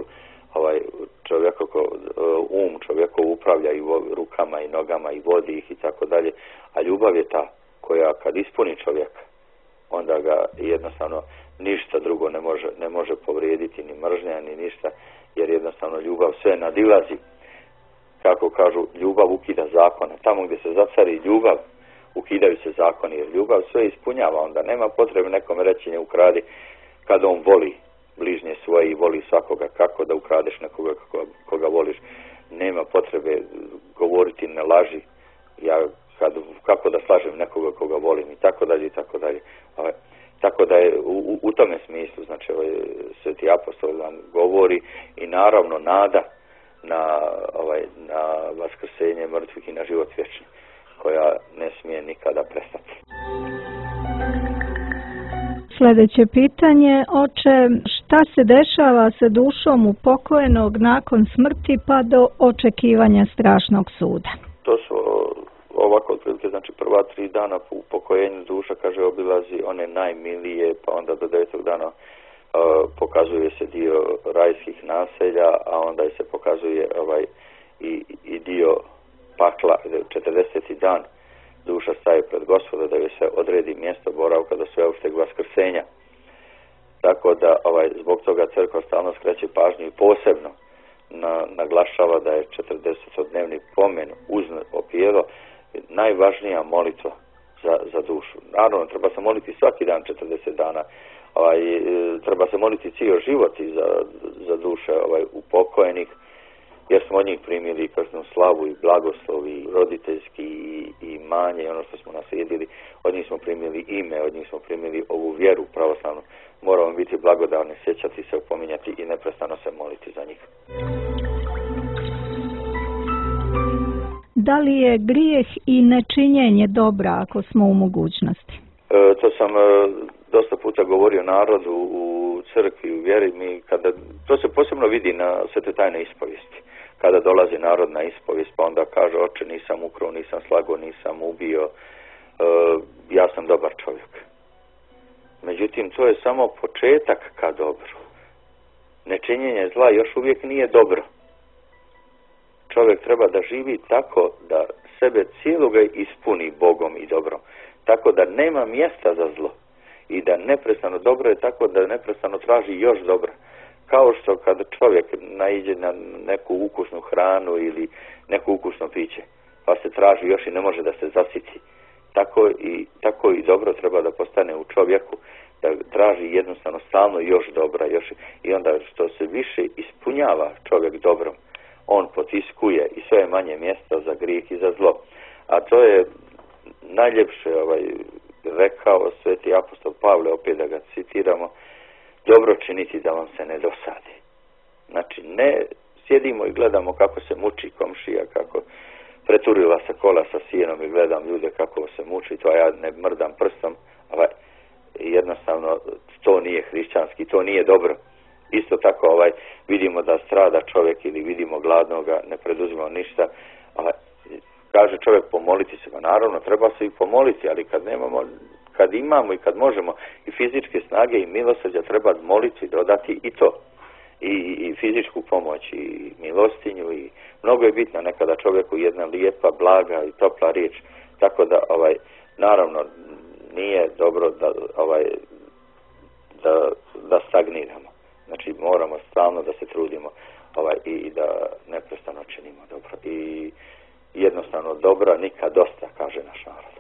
G: čovjeko upravlja i rukama i nogama i vodi ih i tako dalje. A ljubav je ta koja kad ispuni čovjeka, onda ga jednostavno ništa drugo ne može povrijediti, ni mržnja, ni ništa, jer jednostavno ljubav sve nadilazi. Kako kažu, ljubav ukida zakone. Tamo gdje se zacari ljubav, ukidaju se zakoni, jer ljubav sve ispunjava, onda nema potrebe nekome reći ne ukradi, kada on voli bližnje svoje i voli svakoga, kako da ukradeš nekoga koga voliš. Nema potrebe govoriti ne laži, kako da slažem nekoga koga volim i tako dalje i tako dalje. Tako da je u tome smislu, znači sveti apostol nam govori i naravno nada na vaskrsenje mrtvih i na život vječni, koja ne smije nikada prestati.
F: Sljedeće pitanje, oče, šta se dešava sa dušom upokojenog nakon smrti pa do očekivanja strašnog suda?
G: To su ovako otprilike, znači prva 3 dana po upokojenju duša, kaže, obilazi one najmilije, pa onda do 9. dana pokazuje se dio rajskih naselja, a onda se pokazuje i dio pakla. 40. dan duša staje pred Gospoda da joj se odredi mjesto boravka do sveopšteg vaskrsenja. Tako da zbog toga crkva stalno skreće pažnju i posebno naglašava da je 40-dnevni pomen uz opijelo najvažnija molitva za dušu. Naravno, treba se moliti svaki dan 40 dana. Treba se moliti cijel život i za duše upokojenih, jer smo od njih primili krsnu slavu i blagoslov i roditeljski i manje i ono što smo naslijedili. Od njih smo primili ime, od njih smo primili ovu vjeru pravoslavnu. Moramo biti blagodavni, sjećati se, opominjati i neprestano se moliti za njih.
F: Da li je grijeh i nečinjenje dobra ako smo u mogućnosti?
G: To sam dosta puta govorio narodu u crkvi, u vjeri. To se posebno vidi na Svetoj tajnoj ispovijesti. Kada dolazi narod na ispovijest, pa onda kaže, oče, nisam ukrao, nisam slagao, nisam ubio, ja sam dobar čovjek. Međutim, to je samo početak ka dobru. Nečinjenje zla još uvijek nije dobro. čovjek treba da živi tako da sebe cijeloga ispuni Bogom i dobrom. Tako da nema mjesta za zlo. I da neprestano dobro je tako da neprestano traži još dobra. Kao što kad čovjek naiđe na neku ukusnu hranu ili neko ukusno piće, pa se traži još i ne može da se zasiti. Tako i dobro treba da postane u čovjeku, da traži jednostavno stalno još dobra. I onda što se više ispunjava čovjek dobrom, on potiskuje i sve je manje mjesta za grijeh i za zlo. A to je najljepše rekao sveti apostol Pavle, opet da ga citiramo, dobro činiti da vam se ne dosadi. Znači, ne sjedimo i gledamo kako se muči komšija, kako preturila se kola sa sijenom i gledam ljude kako se muči, to ja ne mrdam prstom, jednostavno to nije hrišćanski, to nije dobro. Isto tako vidimo da strada čovjek ili vidimo gladnoga, ne preduzimamo ništa, kaže čovjek pomoliti se, naravno treba se i pomoliti, ali kad imamo i kad možemo i fizičke snage i milosrđa treba moliti, dodati i to. I fizičku pomoć i milostinju i mnogo je bitno nekada čovjeku jedna lijepa, blaga i topla riječ. Tako da naravno nije dobro da stagniramo. Znači moramo stalno da se trudimo i da neprestano činimo dobro. I jednostavno dobra nikad dosta, kaže naš narod.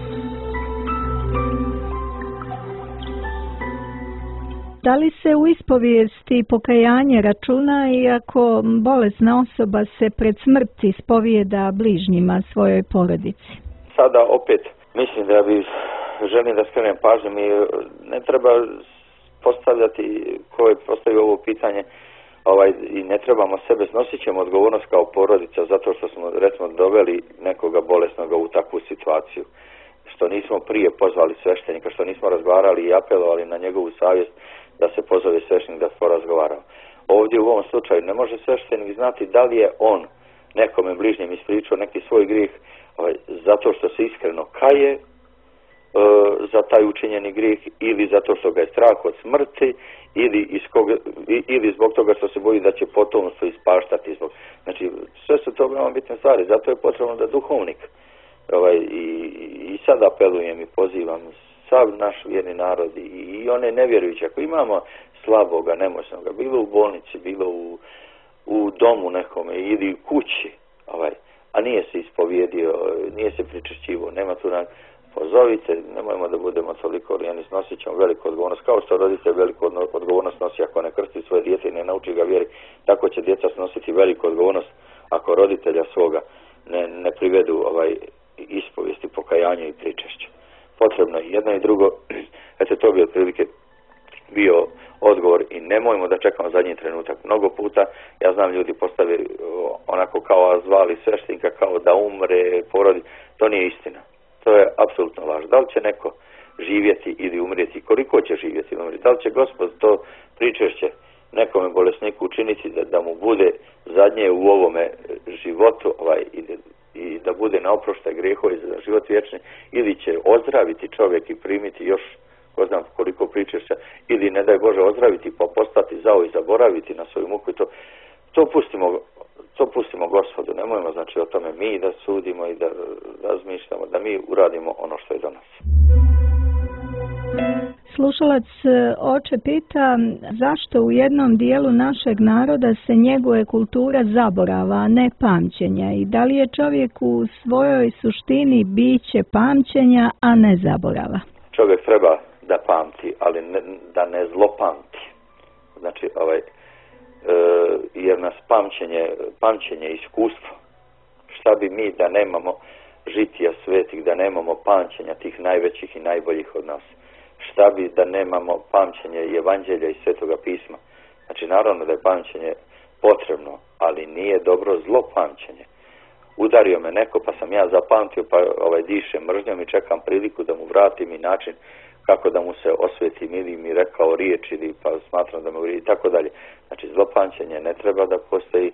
F: Da li se u ispovijesti pokajanje računa i ako bolesna osoba se pred smrt ispovijeda bližnjima svojoj porodici?
G: Sada opet mislim da želim da skrenem pažnju, mi ne treba postavljati ko je postavio ovo pitanje i ne trebamo sebe, snosit ćemo odgovornost kao porodica zato što smo recimo doveli nekoga bolesnoga u takvu situaciju, što nismo prije pozvali sveštenika, što nismo razgovarali i apelovali na njegovu savjest da se pozove sveštenik da porazgovaramo. Ovdje u ovom slučaju ne može sveštenik znati da li je on nekome bližnjem ispričao neki svoj grijeh zato što se iskreno kaje za taj učinjeni grijeh ili zato što ga je strah od smrti ili zbog toga što se boji da će potomstvo ispaštati. Znači sve su to veoma bitne stvari, zato je potrebno da duhovnik i sad apelujem i pozivam sav naš vjerni narod i one nevjerujuće, ako imamo slaboga, nemoćnoga, bilo u bolnici, bilo u domu nekome ili u kući, a nije se ispovjedio, nije se pričešćivo, nema tu pozovite, nemojmo da budemo toliko lijeni, snosit ćemo veliku odgovornost, kao što roditelj veliku odgovornost nosi ako ne krsti svoje dijete i ne nauči ga vjeri, tako će djeca snositi veliku odgovornost ako roditelja svoga ne privedu ispovijesti, pokajanju i pričešću. Potrebno je jedno i drugo, eto to bi otprilike bio odgovor i nemojmo da čekamo zadnji trenutak. Mnogo puta, ja znam ljudi postavi onako kao zvali sveštenika kao da umre, porodi, to nije istina. To je apsolutno laž. Da li će neko živjeti ili umrijeti, koliko će živjeti ili umrijeti, da li će Gospod to pričešće nekome bolesniku učiniti da mu bude zadnje u ovome životu i da bude na oproštaj grehova i za život vječni, ili će ozdraviti čovjek i primiti još ko znam koliko pričešća, ili ne daj Bože ozdraviti pa postati zao i zaboraviti na svoju muku i to pustimo Gospodu, nemojmo znači o tome mi da sudimo i da razmišljamo, da mi uradimo ono što je do nas.
F: Slušalac oče pita zašto u jednom dijelu našeg naroda se njeguje kultura zaborava, a ne pamćenja i da li je čovjek u svojoj suštini biće pamćenja, a ne zaborava?
G: Čovjek treba da pamti, ali da ne zlopamti. Znači, jer nas pamćenje je iskustvo. Šta bi mi da nemamo žitija svetih, da nemamo pamćenja tih najvećih i najboljih od nas? Šta bi da nemamo pamćenje evanđelja i svetoga pisma? Znači, naravno da je pamćenje potrebno, ali nije dobro zlo pamćenje. Udario me neko, pa sam ja zapamtio, pa dišem mržnjom i čekam priliku da mu vratim i način kako da mu se osvetim ili mi rekao riječ ili pa smatram da me uvrijedi i tako dalje. Znači, zlopamćenje ne treba da postoji.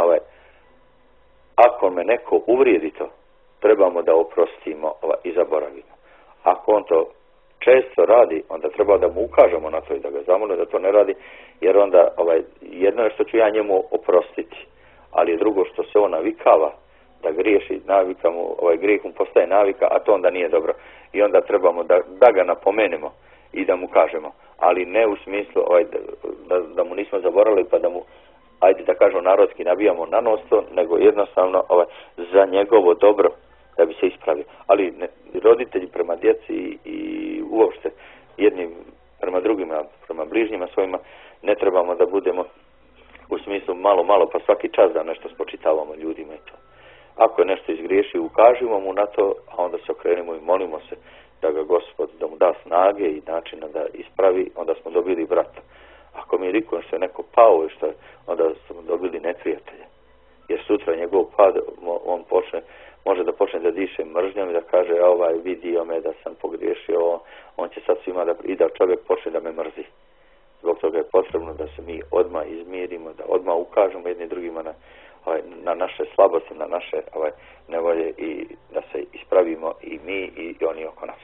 G: Ako me neko uvrijedi to, trebamo da oprostimo i zaboravimo. Ako on to često radi, onda treba da mu ukažemo na to i da ga zamolimo da to ne radi, jer onda jedno je što ću ja njemu oprostiti, ali je drugo što se on navikava da griješi, navika mu, grijeh mu postaje navika, a to onda nije dobro. I onda trebamo da ga napomenemo i da mu kažemo, ali ne u smislu da mu nismo zaboravili pa da mu, ajde da kažemo narodski, nabijamo na nos to, nego jednostavno za njegovo dobro da bi se ispravio. Ali roditelji prema djeci i uopšte jednim prema drugima, prema bližnjima svojima, ne trebamo da budemo u smislu malo, pa svaki čas da nešto spočitavamo ljudima i to. Ako je nešto izgriješio, ukažimo mu na to, a onda se okrenimo i molimo se da ga Gospod, da mu da snage i načina da ispravi, onda smo dobili brata. Ako mi rikom što je neko pao i što, onda smo dobili neprijatelja. Jer sutra njegov pad, on može da počne da diše mržnjom i da kaže, vidio me da sam pogriješio, on će sad svima i da čovjek počne da me mrzi. Zbog toga je potrebno da se mi odmah izmirimo, da odmah ukažemo jedni drugima na naše slabosti, na naše nevolje i da se ispravimo i mi i oni oko nas.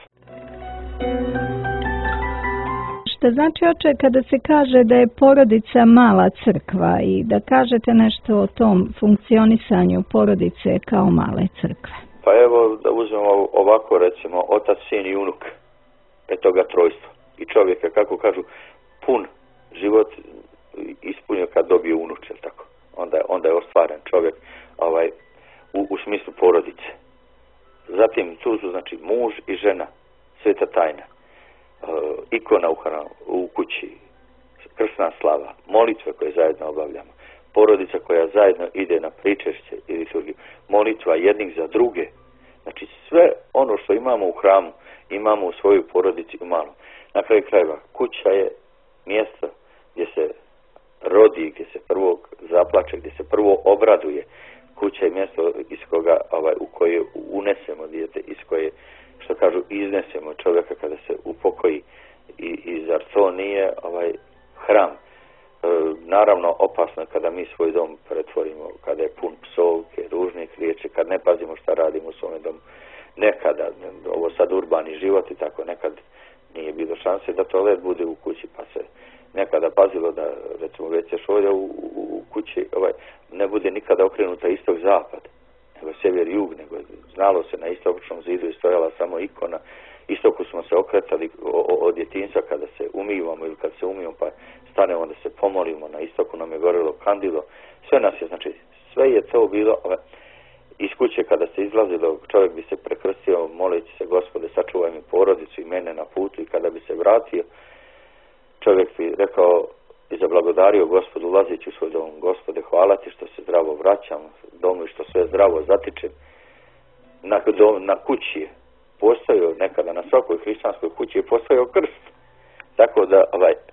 F: Što znači, oče, kada se kaže da je porodica mala crkva i da kažete nešto o tom funkcionisanju porodice kao male crkve?
G: Pa evo da uzmemo ovako, recimo, otac, sin i unuk, toga trojstva. I čovjeka, kako kažu, pun život ispunio kad dobije unuče, tako. Onda je ostvaren čovjek u smislu porodice. Zatim tu su znači muž i žena, sveta tajna, ikona u kući, krsna slava, molitve koje zajedno obavljamo, porodica koja zajedno ide na pričešće i liturgiju, molitva jednih za druge. Znači sve ono što imamo u hramu imamo u svojoj porodici u malom. Na kraju krajeva kuća je mjesto gdje se rodi, gdje se prvo zaplače, gdje se prvo obraduje. Kuća je mjesto iz koga, u koje unesemo dijete, iz koje, što kažu, iznesemo čovjeka kada se upokoji. I zar to nije hram? Naravno, opasno je kada mi svoj dom pretvorimo, kada je pun psovke, ružnih riječi, kad ne pazimo šta radimo u svome domu. Nekada, ovo sad urbani život i tako, nekad nije bilo šanse da toalet bude u kući, pa se nekada pazilo da, recimo, WC šolja u kući ne bude nikada okrenuta istog-zapad, nego sjever-jug, nego znalo se na istočnom zidu i stojala samo ikona. Istoku smo se okretali od djetinjstva kada se umivamo ili kad se umijemo pa stanemo da se pomolimo, na istoku nam je gorelo kandilo. Sve nas je, znači, sve je to bilo iz kuće kada se izlazilo, čovjek bi se prekrstio moleći se, Gospode, sačuvaj mi porodicu i mene na putu, i kada bi se vratio, čovjek bi rekao i zablagodario Gospodu ulazeći u svoj dom, Gospode, hvala ti što se zdravo vraćam domu i što sve zdravo zatičem. Na kući je postojao, nekada na svakoj hrišćanskoj kući je postojao krst. Tako da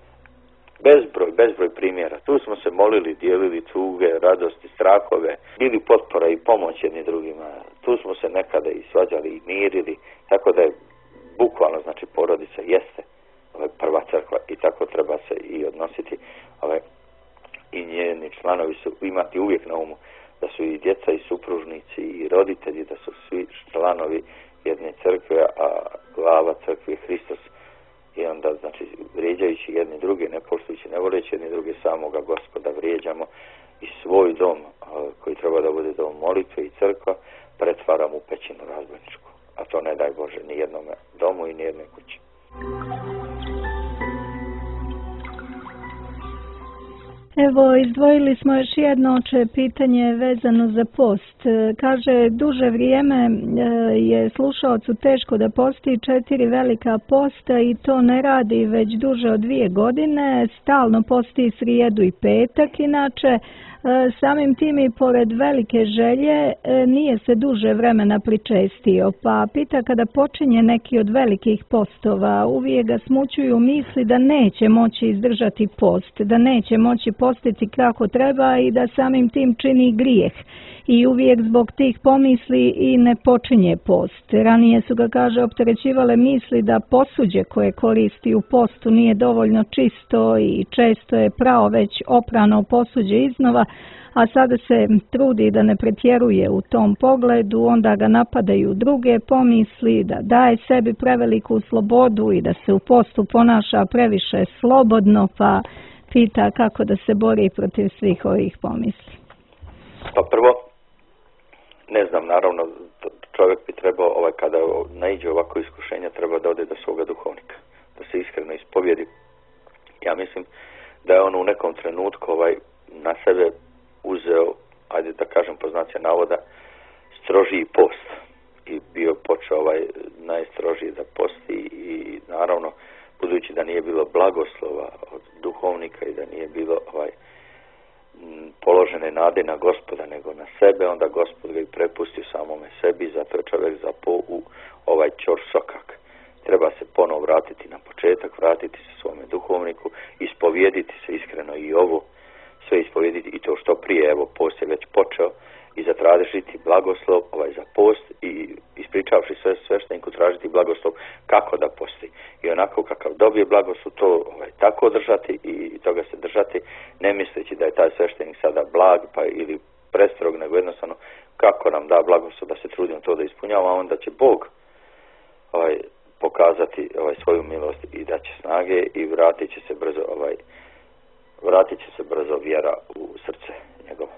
G: bezbroj primjera. Tu smo se molili, dijelili tuge, radosti, strahove, bili potpora i pomoć jedni drugima. Tu smo se nekada i svađali i mirili. Tako da je bukvalno, znači, porodica jeste prva crkva i tako treba se i odnositi. I njeni članovi su imati uvijek na umu da su i djeca i supružnici i roditelji, da su svi članovi jedne crkve, a glava crkve je Hristos. I onda, znači, vrijeđajući jedni druge, ne poštujući, ne voleći jedni druge, samoga Gospoda vrijeđamo i svoj dom, koji treba da bude dom molitve i crkva, pretvaramo u pećinu razbojničku. A to ne daj Bože ni jednom domu i ni jednoj kući.
F: Evo, izdvojili smo još jedno pitanje vezano za post. Kaže, duže vrijeme je slušaocu teško da posti 4 velika posta i to ne radi već duže od 2 godine. Stalno posti srijedu i petak, inače. Samim tim i pored velike želje nije se duže vremena pričestio, pa pita kada počinje neki od velikih postova, uvijek ga smućuju misli da neće moći izdržati post, da neće moći postiti kako treba i da samim tim čini grijeh. I uvijek zbog tih pomisli i ne počinje post. Ranije su ga, kaže, opterećivale misli da posuđe koje koristi u postu nije dovoljno čisto i često je prao već oprano posuđe iznova, a sada se trudi da ne pretjeruje u tom pogledu, onda ga napadaju druge pomisli, da daje sebi preveliku slobodu i da se u postu ponaša previše slobodno, pa pita kako da se bori protiv svih ovih pomisli.
G: Pa prvo, ne znam, naravno, čovjek bi trebao, kada naiđe ovako iskušenja, treba da ode do svoga duhovnika, da se iskreno ispovjedi. Ja mislim da je on u nekom trenutku na sebe uzeo, ajde da kažem po znaci navoda, strožiji post i bio počeo najstrožiji da posti i naravno, budući da nije bilo blagoslova od duhovnika i da nije bilo položene nade na Gospoda nego na sebe, onda Gospod ga i prepustio samome sebi, zato je čovjek zapao u ćorsokak. Treba se ponovo vratiti na početak, vratiti se svome duhovniku, ispovjediti se iskreno i ovo, sve ispovjediti i to što prije, evo post je već počeo, i zatražiti blagoslov za post i ispričavši sve svešteniku tražiti blagoslov kako da posti. I onako kakav dobije blagoslov to tako držati i toga se držati, ne misleći da je taj sveštenik sada blag pa ili prestrog, nego jednostavno kako nam da blagoslov da se trudimo to da ispunjava, onda će Bog pokazati svoju milost i da će snage i vratit će se brzo vjera u srce njegovo.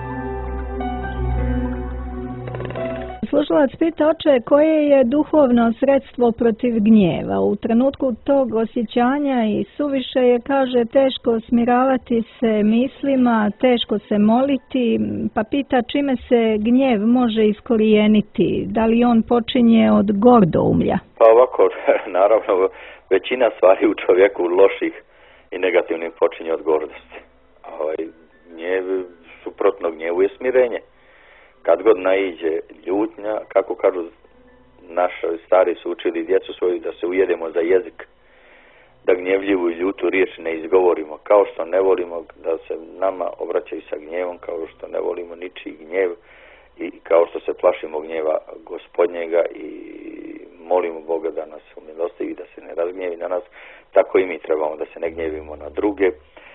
F: Slušalac pita, oče, koje je duhovno sredstvo protiv gnjeva? U trenutku tog osjećanja i suviše je, kaže, teško smiravati se mislima, teško se moliti, pa pita čime se gnjev može iskorijeniti, da li on počinje od gordoumlja?
G: Pa ovako, naravno, većina stvari u čovjeku loših i negativnih počinje od gordosti. Gnjev, suprotno gnjevu je smirenje. Kad god naiđe ljutnja, kako kažu naši stari su učili djecu svoju da se ujedemo za jezik, da gnjevljivu i ljutu riječ ne izgovorimo, kao što ne volimo da se nama obraćaju sa gnjevom, kao što ne volimo ničiji gnjev i kao što se plašimo gnjeva Gospodnjega i molimo Boga da nas umilostivi, da se ne razgnjevi na nas, tako i mi trebamo da se ne gnjevimo na druge.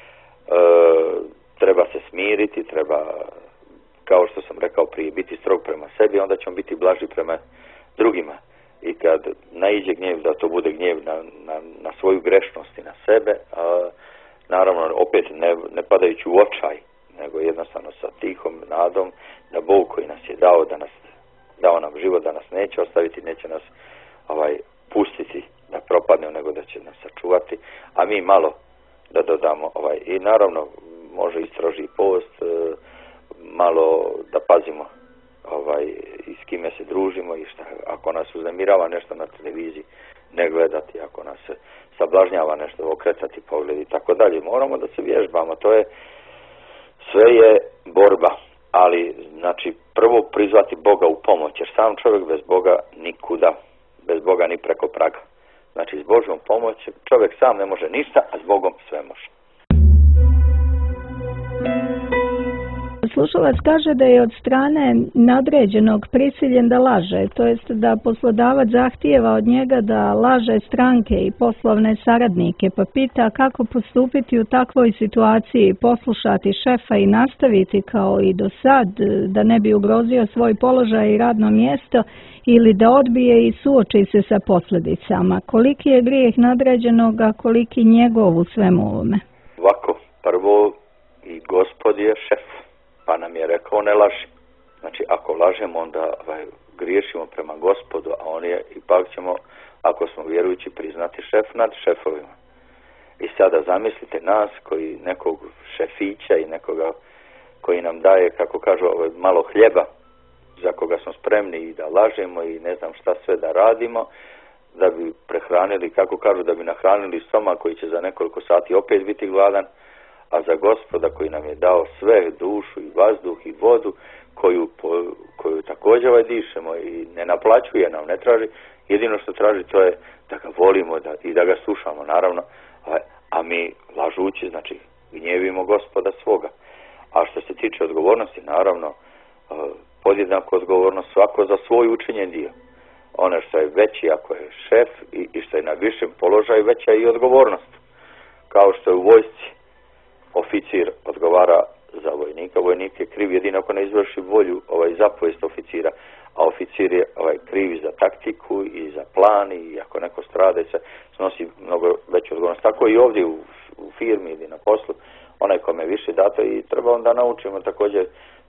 G: Treba se smiriti, treba, kao što sam rekao prije, biti strog prema sebi, onda ćemo biti blaži prema drugima. I kad naiđe gnjev, da to bude gnjev na svoju grešnost i na sebe, naravno opet ne padajući u očaj, nego jednostavno sa tihom nadom da Bog koji nas je dao nam život, da nas neće ostaviti, neće nas pustiti da propadne, nego da će nas sačuvati, a mi malo da dodamo i naravno može i strožiji post, malo da pazimo i s kime se družimo i šta, ako nas uznemirava nešto na televiziji, ne gledati, ako nas sablažnjava nešto, okretati pogled i tako dalje. Moramo da se vježbamo, sve je borba, ali znači prvo prizvati Boga u pomoć, jer sam čovjek bez Boga nikuda, bez Boga ni preko praga. Znači s Božjom pomoć čovjek sam ne može ništa, a s Bogom sve može.
F: Slušalac kaže da je od strane nadređenog prisiljen da laže, to jest da poslodavac zahtijeva od njega da laže stranke i poslovne saradnike, pa pita kako postupiti u takvoj situaciji, poslušati šefa i nastaviti kao i do sad, da ne bi ugrozio svoj položaj i radno mjesto, ili da odbije i suoči se sa posljedicama. Koliki je grijeh nadređenog, a koliki njegov u svemu ovome?
G: Ovako, prvo i Gospod je šef, pa nam je rekao ne laži. Znači ako lažemo onda griješimo prema Gospodu, a on je, ipak ćemo, ako smo vjerujući, priznati šef nad šefovima. I sada zamislite nas koji nekog šefića i nekoga koji nam daje, kako kažu, malo hljeba, za koga smo spremni i da lažemo i ne znam šta sve da radimo, da bi prehranili, kako kažu, da bi nahranili stomak koji će za nekoliko sati opet biti gladan, a za Gospoda koji nam je dao sve, dušu i vazduh i vodu, koju također dišemo i ne naplaćuje nam, ne traži, jedino što traži to je da ga volimo i da ga slušamo, naravno, a mi lažući, znači gnjevimo Gospoda svoga. A što se tiče odgovornosti, naravno, podjednako odgovornost svako za svoj učinjen dio. Ono što je veći ako je šef i što je na višem položaju, veća je i odgovornost. Kao što je u vojsci oficir odgovara za vojnika, vojnik je kriv jedino ako ne izvrši volju zapovijest oficira, a oficir je kriv za taktiku i za plan i ako neko strade se snosi mnogo veću odgovornost. Tako i ovdje u firmi ili na poslu, onaj kome više dato i treba onda naučimo također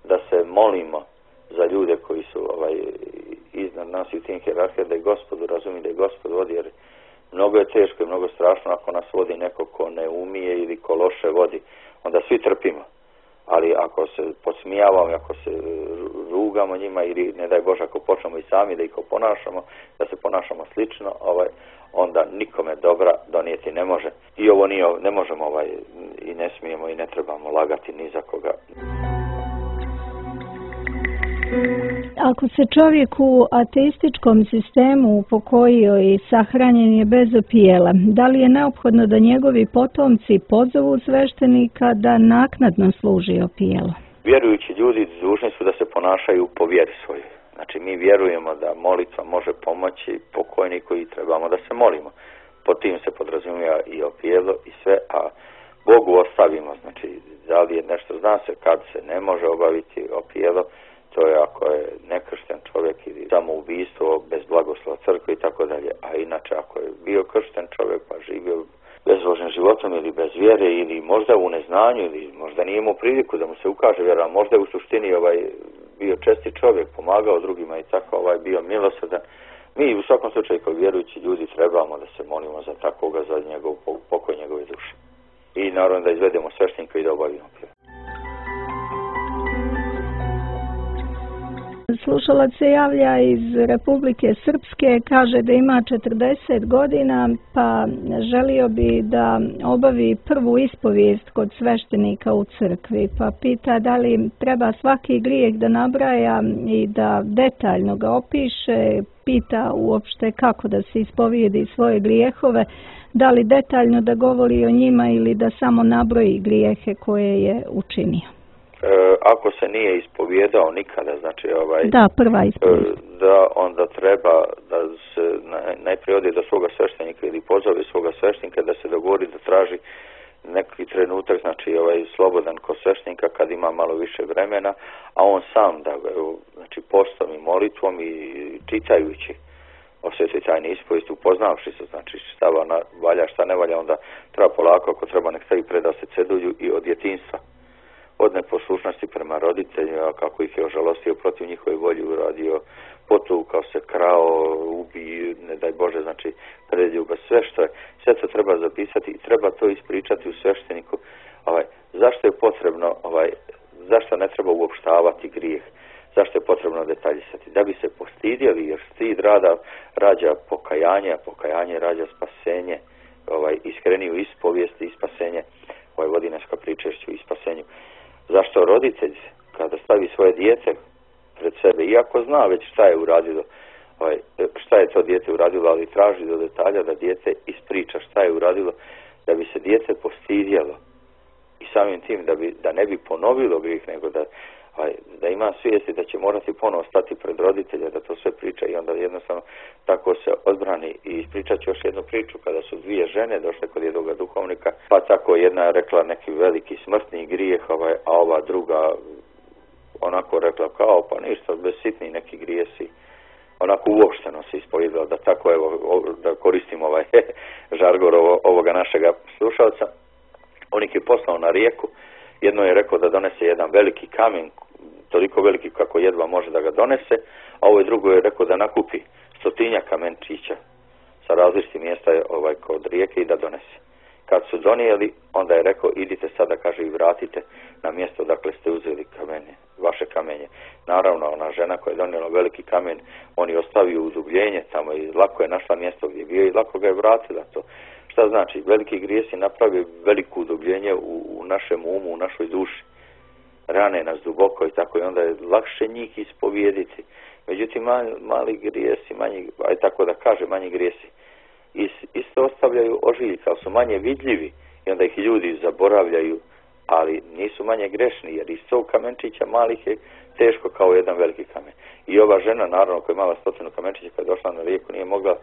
G: da se molimo za ljude koji su iznad nas i u tim hijerarhijama, da je Gospodu razumi, da je Gospod vodi, jer mnogo je teško i mnogo strašno ako nas vodi neko ko ne umije ili ko loše vodi, onda svi trpimo. Ali ako se podsmijavamo, ako se rugamo njima ili ne daj Bože ako počnemo i sami da ih oponašamo, da se ponašamo slično, onda nikome dobra donijeti ne može. I ovo nije, ne možemo i ne smijemo i ne trebamo lagati ni za koga.
F: Ako se čovjek u ateističkom sistemu upokojio i sahranjen je bez opijela, da li je neophodno da njegovi potomci pozovu sveštenika da naknadno služi opijelo?
G: Vjerujući ljudi dužni su da se ponašaju po vjeri svojoj. Znači mi vjerujemo da molitva može pomoći pokojniku i trebamo da se molimo. Pod tim se podrazumijeva i opijelo i sve, a Bogu ostavimo. Znači da li je nešto, zna se kad se ne može obaviti opijelo, to je ako je nekršten čovjek ili samoubistvo bez blagoslova crkve i tako dalje. A inače ako je bio kršten čovjek pa živio bezbožnim životom ili bez vjere ili možda u neznanju ili možda nije imao priliku da mu se ukaže vjera, možda je u suštini bio čestit čovjek, pomagao drugima i tako bio milosrdan. Mi u svakom slučaju kao vjerujući ljudi trebamo da se molimo za takvoga, za njegov pokoj njegove duše. I naravno da izvedemo sveštenika i da obavimo opijelo.
F: Slušalac se javlja iz Republike Srpske, kaže da ima 40 godina, pa želio bi da obavi prvu ispovijest kod sveštenika u crkvi, pa pita da li treba svaki grijeh da nabraja i da detaljno ga opiše, pita uopšte kako da se ispovijedi svoje grijehove, da li detaljno da govori o njima ili da samo nabroji grijehe koje je učinio.
G: Ako se nije ispovijedao nikada, znači
F: da, prva ispovijest.
G: Da onda treba da se najprije ode do svoga sveštenika ili pozove svoga sveštenika da se dogovori da traži neki trenutak, znači slobodan kod sveštenika kad ima malo više vremena, a on sam da znači postom i molitvom i čitajući o svetoj tajni ispovijesti, upoznavši se, znači šta valja, šta ne valja, onda treba polako, ako treba nek stavi preda se cedulju i od djetinjstva. Od neposlušnosti prema roditeljima, kako ih je ožalostio, protiv njihove volje uradio, potukao se, krao, ubio, ne daj Bože, znači predljuba, sve to treba zapisati i treba to ispričati u svešteniku. Zašto je potrebno, zašto ne treba uopštavati grijeh, zašto je potrebno detaljisati? Da bi se postidjeli, jer stid rađa pokajanje, a pokajanje rađa spasenje, iskreniju ispovijest i spasenje, vodi nas ka pričešću i spasenju. Zašto roditelj kada stavi svoje dijete pred sebe, iako zna već šta je uradilo, šta je to dijete uradilo, ali traži do detalja da dijete ispriča šta je uradilo, da bi se dijete postidjelo i samim tim da ne bi ponovilo grijeh, nego da ima svijesti da će morati ponovo stati pred roditelja, da to sve priča i onda jednostavno tako se odbrani. I ispričat ću još jednu priču kada su dvije žene došle kod jednoga duhovnika, pa tako jedna je rekla neki veliki smrtni grijeh, a ova druga onako rekla kao pa ništa, besitni neki grijesi, onako uopšteno se ispovjedila, da tako da koristim žargor ovoga našega slušalca. On ih je poslao na rijeku, jedno je rekao da donese jedan veliki kamen, toliko veliki kako jedva može da ga donese, a ovo drugo je rekao da nakupi 100 kamenčića sa različitih mjesta kod rijeke i da donese. Kad su donijeli, onda je rekao idite sada, kaže, i vratite na mjesto dakle ste uzeli vaše kamenje. Naravno, ona žena koja je donijela veliki kamen, on je ostavio udubljenje tamo i lako je našla mjesto gdje je bio i lako ga je vratila to. Šta znači? Veliki grijesi napravi veliko udubljenje u našem umu, u našoj duši. Rane nas duboko i tako i onda je lakše njih ispovijediti. Međutim, mali grijesi, tako da kaže, manji grijesi, isto ostavljaju ožiljka, ali su manje vidljivi i onda ih ljudi zaboravljaju, ali nisu manje grešni, jer iz tog kamenčića malih je teško kao jedan veliki kamen. I ova žena, naravno, koja je imala 100 kamenčića, kada je došla na rijeku, nije mogla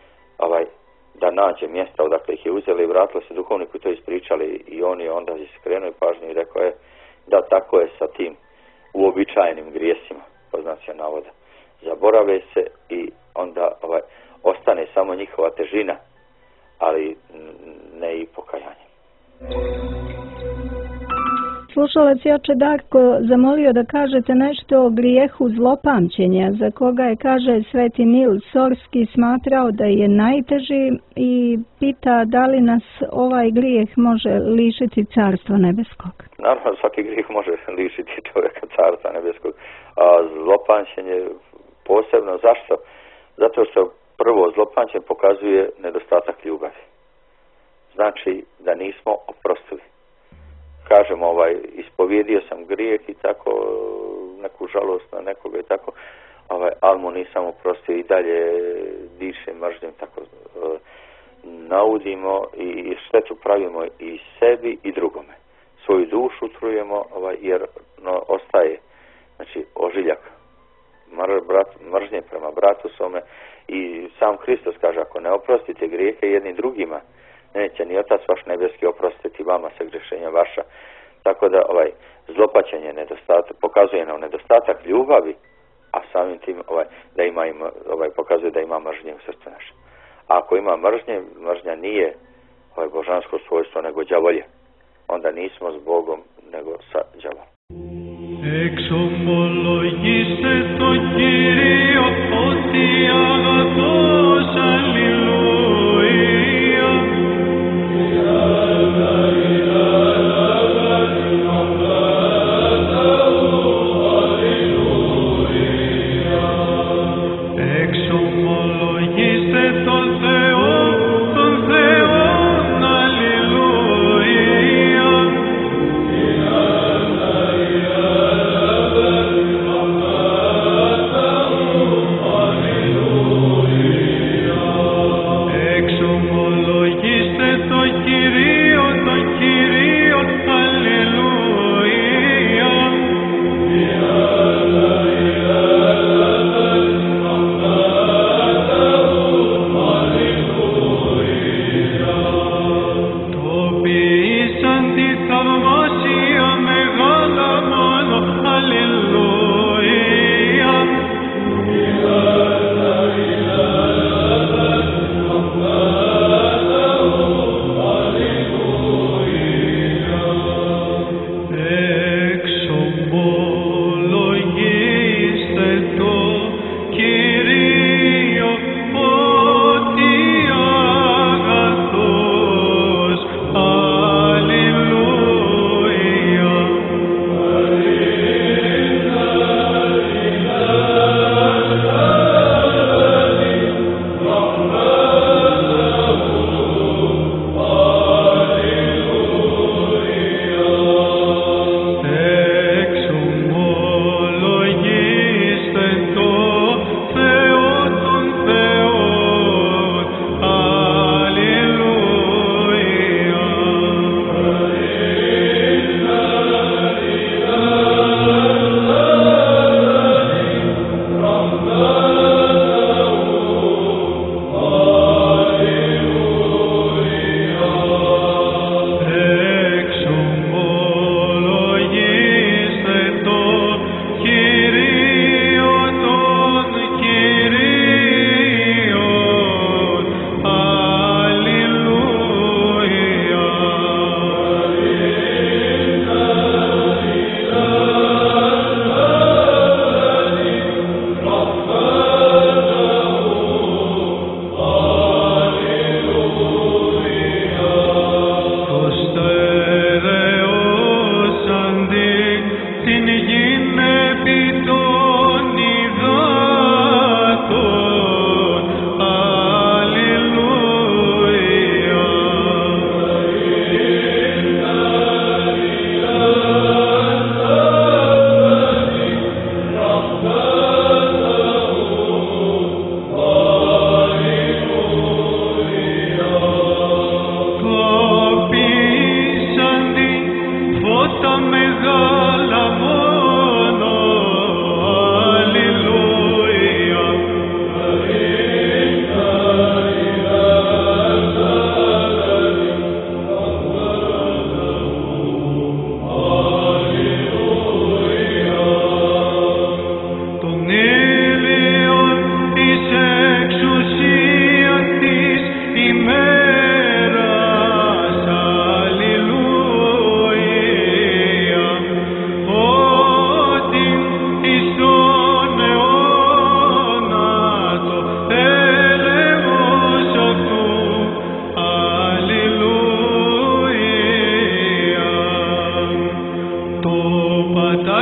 G: da nađe mjesta odakle ih je uzela i vratila se duhovniku i to ispričali i on je onda skrenuo pažnju i rekao da tako je sa tim uobičajenim grijesima, po znacima navoda. Zaborave se i onda ostane samo njihova težina, ali ne i pokajanje.
F: Slušalac Joče Darko zamolio da kažete nešto o grijehu zlopamćenja, za koga je, kaže, Sveti Nil Sorski smatrao da je najteži i pita da li nas ovaj grijeh može lišiti Carstva nebeskog.
G: Naravno, svaki grijeh može lišiti čovjeka Carstva nebeskog, a zlopamćenje posebno. Zašto? Zato što prvo zlopamćenje pokazuje nedostatak ljubavi. Znači da nismo oprostili. Kažemo, ispovjedio sam grijeh i tako, neku žalost na nekoga i tako, ali mu nisam oprostio i dalje dišem mržnjom, tako naudimo i štetu pravimo i sebi i drugome. Svoju dušu trujemo, jer ostaje, znači, ožiljak mržnje prema bratu svome, i sam Hristos kaže, ako ne oprostite grijehe jednim drugima, neće ni Otac vaš nebeski oprostiti vama sagrešenja vaša. Tako da zlopaćenje pokazuje nam nedostatak ljubavi, a samim tim da ima pokazuje da ima mržnje u srcu naše. A ako ima mržnja nije božansko svojstvo nego đavolje. Onda nismo s Bogom nego sa đavolom.
D: Εξομολογήστε το Κύριο ότι αγαθός, αλληλούια. Εξομολογήστε τον Θεό, τον Θεόν, αλληλούια. Alleluia.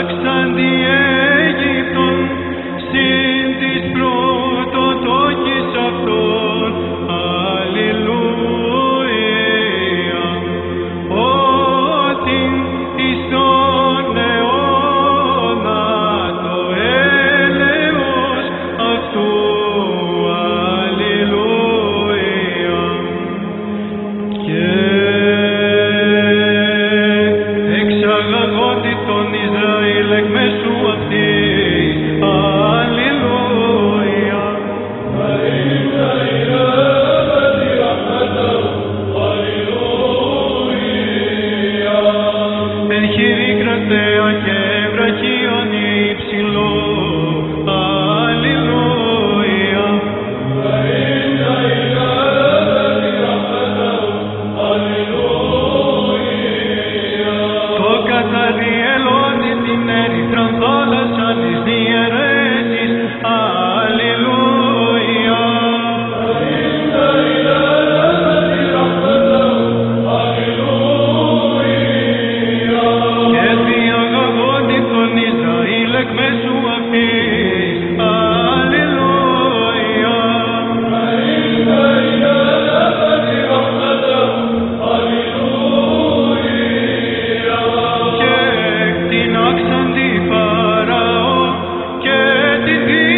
D: πατάξαντι Αίγυπτον, συν της πρωτοτόκης αυτών. Αλληλούια. Ότι εις τον αιώνα το έλεος αυτού. Αλληλούια. Και εξαγαγόντι τον Ισραήλ εκ μέσου αυτής. Αλληλούια. Εν χειρή κρατέα και βραχίον υψηλό. Αλληλούια. Το καταδιελώνει την έρυθραν θάλασσαν εις διαιρέσεις. Αλληλούια. Και διαγαγόνει τον Ισραήλ εκ μέσου αυτής. Αλληλούια. Και εκτινάξαν τη Φαραώ και τη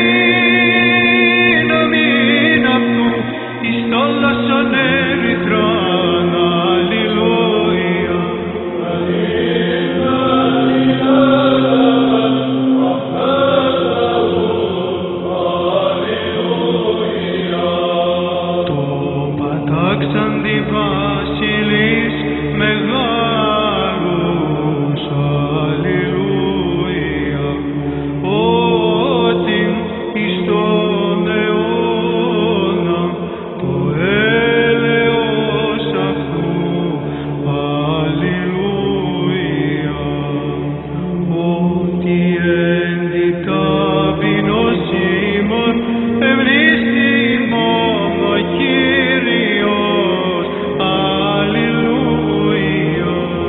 D: δύναμιν αυτού εις θάλασσαν ερυθράν. Αλληλούια. Το πατάξαν τη βασιλείς μεγάλους. Αλληλούια. Ότι εις τον αιώνα το έλεος αυτού. Αλληλούια. Ότι εν τη ταπεινός ημών ευλίστην μόνο Κύριος. Αλληλούια.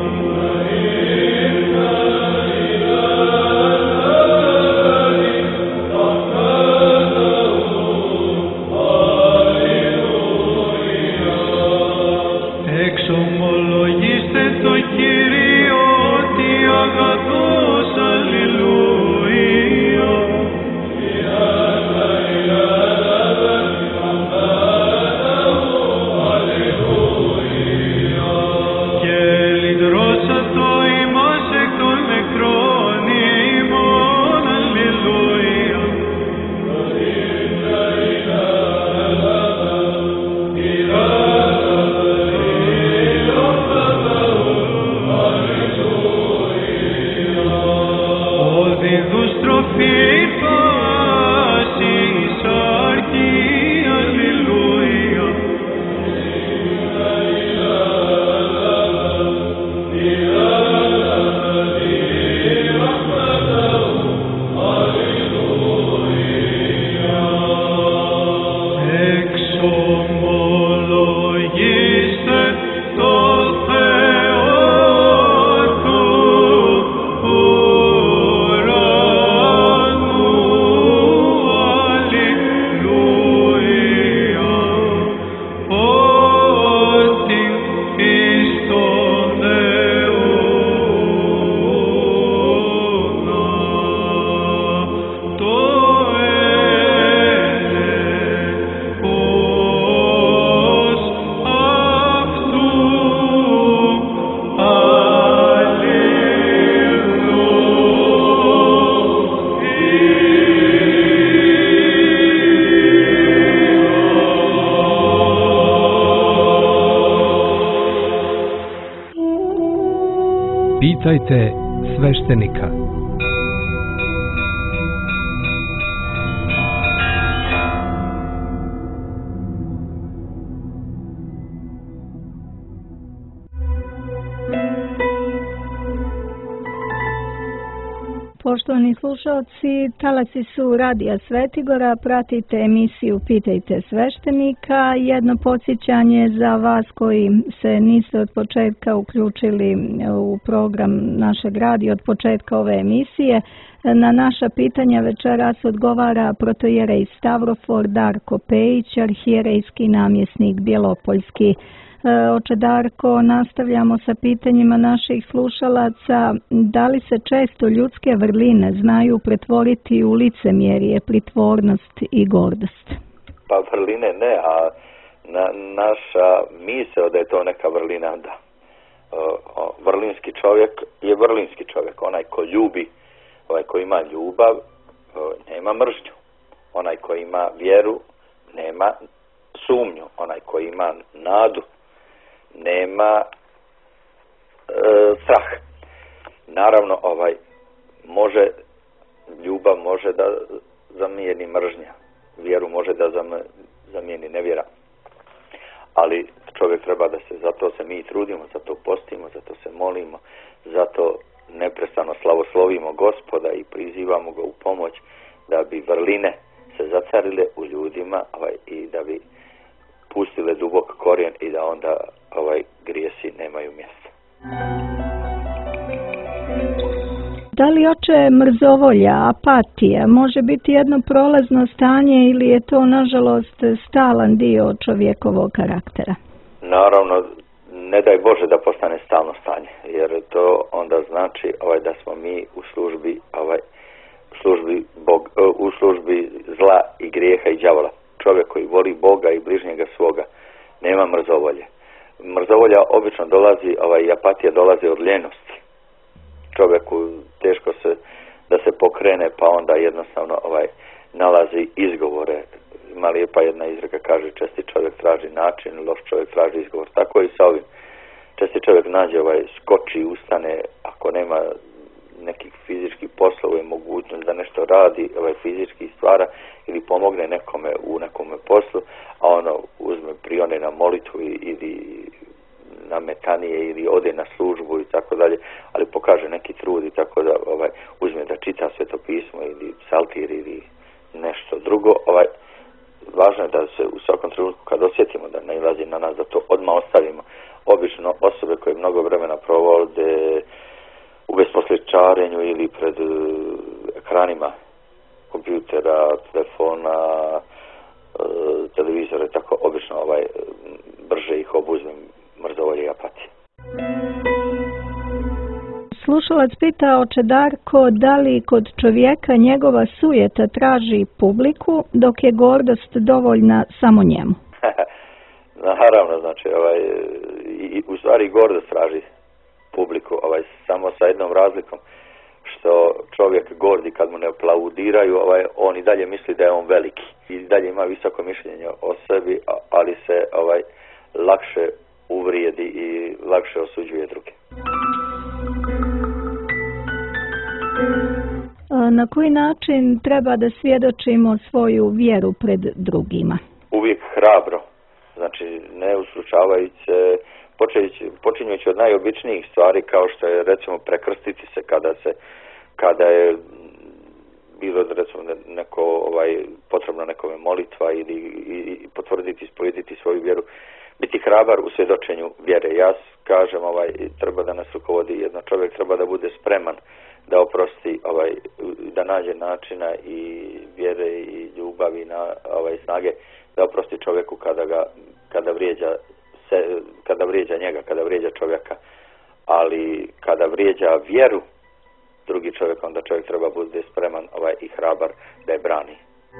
D: Εξομολογήστε το Κύριο ότι αγαθός. Αλληλούια. Και λυτρώσατο ημάς εκ των εχθρών ημών. Αλληλούια. Οδηγούς τροφήν πάσης αρκεί. Αλληλούια. Εξομολογήστε το Θεό του ουρανού. Αλληλούια. Ότι εις τον αιώνα το έλεος αυτού.
B: Pitajte sveštenika.
F: Poštovani slušalci, talasi su Radija Svetigora, pratite emisiju Pitajte sveštenika. Jedno podsjećanje za vas koji se niste od početka uključili u program našeg radija od početka ove emisije. Na naša pitanja večeras odgovara protojerej Stavrofor Darko Pejić, arhijerejski namjesnik Bjelopoljski. Oče Darko, nastavljamo sa pitanjima naših slušalaca. Da li se često ljudske vrline znaju pretvoriti u licemjerje, pritvornost i gordost?
G: Pa vrline ne, a naša misao da je to neka vrlina, da. Vrlinski čovjek je vrlinski čovjek. Onaj ko ljubi, onaj ko ima ljubav, nema mržnju. Onaj ko ima vjeru, nema sumnju. Onaj ko ima nadu, nema strah. Naravno, ljubav može da zamijeni mržnja, vjeru može da zamijeni nevjera. Ali čovjek treba da se, zato se mi trudimo, zato postimo, zato se molimo, zato neprestano slavoslovimo Gospoda i prizivamo ga u pomoć da bi vrline se zacarile u ljudima i da bi pustile dubok korijen i da onda grijesi nemaju mjesta.
F: Da li oče mrzovolja, apatija može biti jedno prolazno stanje ili je to nažalost stalan dio čovjekovog karaktera? Naravno,
G: ne daj Bože da postane stalno stanje, jer to onda znači da smo mi u službi zla i grijeha i đavola. Čovjek koji voli Boga i bližnjega svoga nema mrzovolje. Mrzovolja obično dolazi, i apatija dolazi od ljenosti. Čovjeku teško da se pokrene, pa onda jednostavno nalazi izgovore. Ima lijepa jedna izreka, kaže česti čovjek traži način, loš čovjek traži izgovor. Tako i sa ovim. Česti čovjek nađe, skoči, ustane, ako nema nekih fizičkih poslova i mogućnost da nešto radi, fizički stvara ili pomogne nekome u nekome poslu, a uzme prione na molitvu ili na metanije ili ode na službu i tako dalje, ali pokaže neki trud i tako da uzme da čita Sveto pismo ili psaltir ili nešto drugo. Važno je da se u svakom trenutku kad osjetimo da nailazi na nas, da to odmah ostavimo. Obično osobe koje mnogo vremena provode u besposličarenju ili pred ekranima kompjutera, telefona, televizora i tako, obično brže ih obuzme mrzovolje i apatije.
F: Slušalac pita oče Darko, da li kod čovjeka njegova sujeta traži publiku, dok je gordost dovoljna samo njemu?
G: Naravno, znači, u stvari gordost traži publiku, samo sa jednom razlikom, što čovjek gordi kad mu ne aplaudiraju, on i dalje misli da je on veliki i dalje ima visoko mišljenje o sebi, ali se lakše uvrijedi i lakše osuđuje druge.
F: Na koji način treba da svjedočimo svoju vjeru pred drugima?
G: Uvijek hrabro, znači ne uslučavajući se, počinjući od najobičnijih stvari kao što je recimo prekrstiti se kada je bilo recimo potrebna nekome molitva ili potvrditi, ispovediti svoju vjeru, biti hrabar u svjedočenju vjere. Ja kažem, treba da nas rukovodi jedno, čovjek treba da bude spreman da oprosti, da nađe načina i vjere i ljubavi i snage da oprosti čovjeku kada vrijeđa njega, kada vrijeđa čovjeka, ali kada vrijeđa vjeru drugi čovjek, onda čovjek treba bude spreman i hrabar da je brani.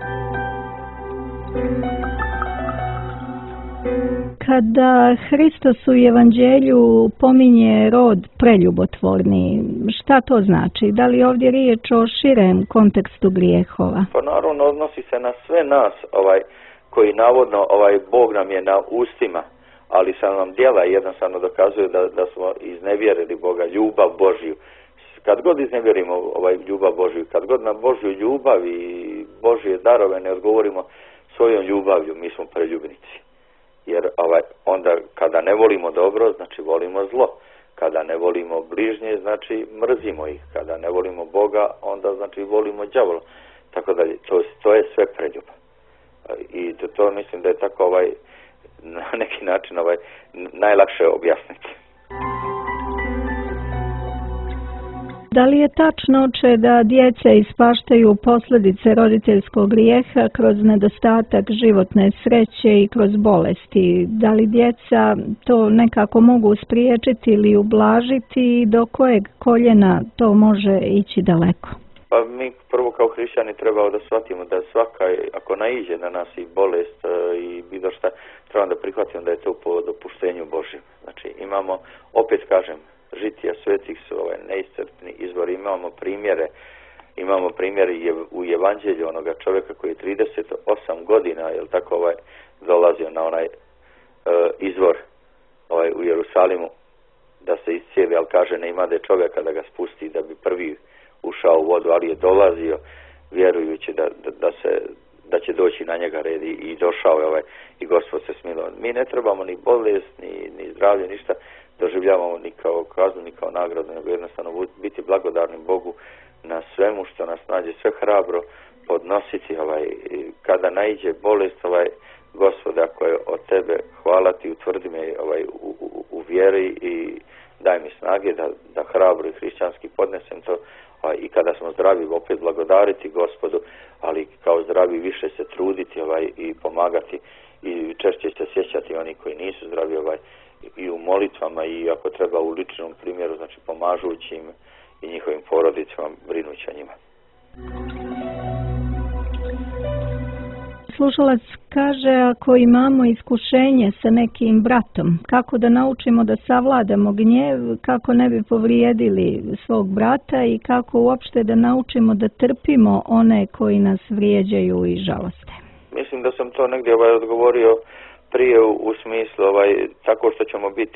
F: Kada Hristos u Evanđelju pominje rod preljubotvorni, šta to znači? Da li ovdje riječ o širem kontekstu grijehova?
G: Pa naravno odnosi se na sve nas koji navodno Bog nam je na ustima, ali sam nam djela jednostavno dokazuje da smo iznevjerili Boga, ljubav Božju. Kad god iznevjerimo ljubav Božju, kad god na Božju ljubav i Božje darove ne odgovorimo svojom ljubavlju, mi smo preljubnici. Jer onda kada ne volimo dobro, znači volimo zlo. Kada ne volimo bližnje, znači mrzimo ih. Kada ne volimo Boga, onda znači volimo đavola. Tako da to je sve preljuba. I to mislim da je tako na neki način najlakše objasniti.
F: Da li je tačno, oče, da djeca ispaštaju posljedice roditeljskog grijeha kroz nedostatak životne sreće i kroz bolesti? Da li djeca to nekako mogu spriječiti ili ublažiti i do kojeg koljena to može ići daleko?
G: Pa mi prvo kao hrišćani trebamo da shvatimo da svaka, ako naiđe na nas i bolest i bilo šta, trebamo da prihvatimo da je to po dopuštenju Božjem. Znači imamo, opet kažem, žitija svetih su neiscrpni izvori, imamo primjere u evanđelju onoga čovjeka koji je 38 godina, jel tako, dolazio na onaj izvor u Jerusalimu da se iscijeli, ali kaže ne imade čovjeka da ga spusti da bi prvi ušao u vodu, ali je dolazio vjerujući da će doći na njega red i došao je i Gospod se smilio. Mi ne trebamo ni bolest, ni zdravlje, ništa doživljavamo ni kao kaznu, ni kao nagradu, nego jednostavno biti blagodarni Bogu na svemu što nas nađe, sve hrabro podnositi. Kada naiđe bolest, Gospode, ako je od tebe, hvala ti, utvrdi me u vjeri i daj mi snage da hrabro i hrišćanski podnesem to. I kada smo zdravi, opet blagodariti Gospodu, ali kao zdravi više se truditi i pomagati i češće se sjećati oni koji nisu zdravi i u molitvama i ako treba u ličnom primjeru, znači pomažući im i njihovim porodicama, brinući o njima.
F: Slušalac kaže, ako imamo iskušenje sa nekim bratom, kako da naučimo da savladamo gnjev, kako ne bi povrijedili svog brata i kako uopšte da naučimo da trpimo one koji nas vrijeđaju i žaloste?
G: Mislim da sam to negdje odgovorio prije u smislu tako što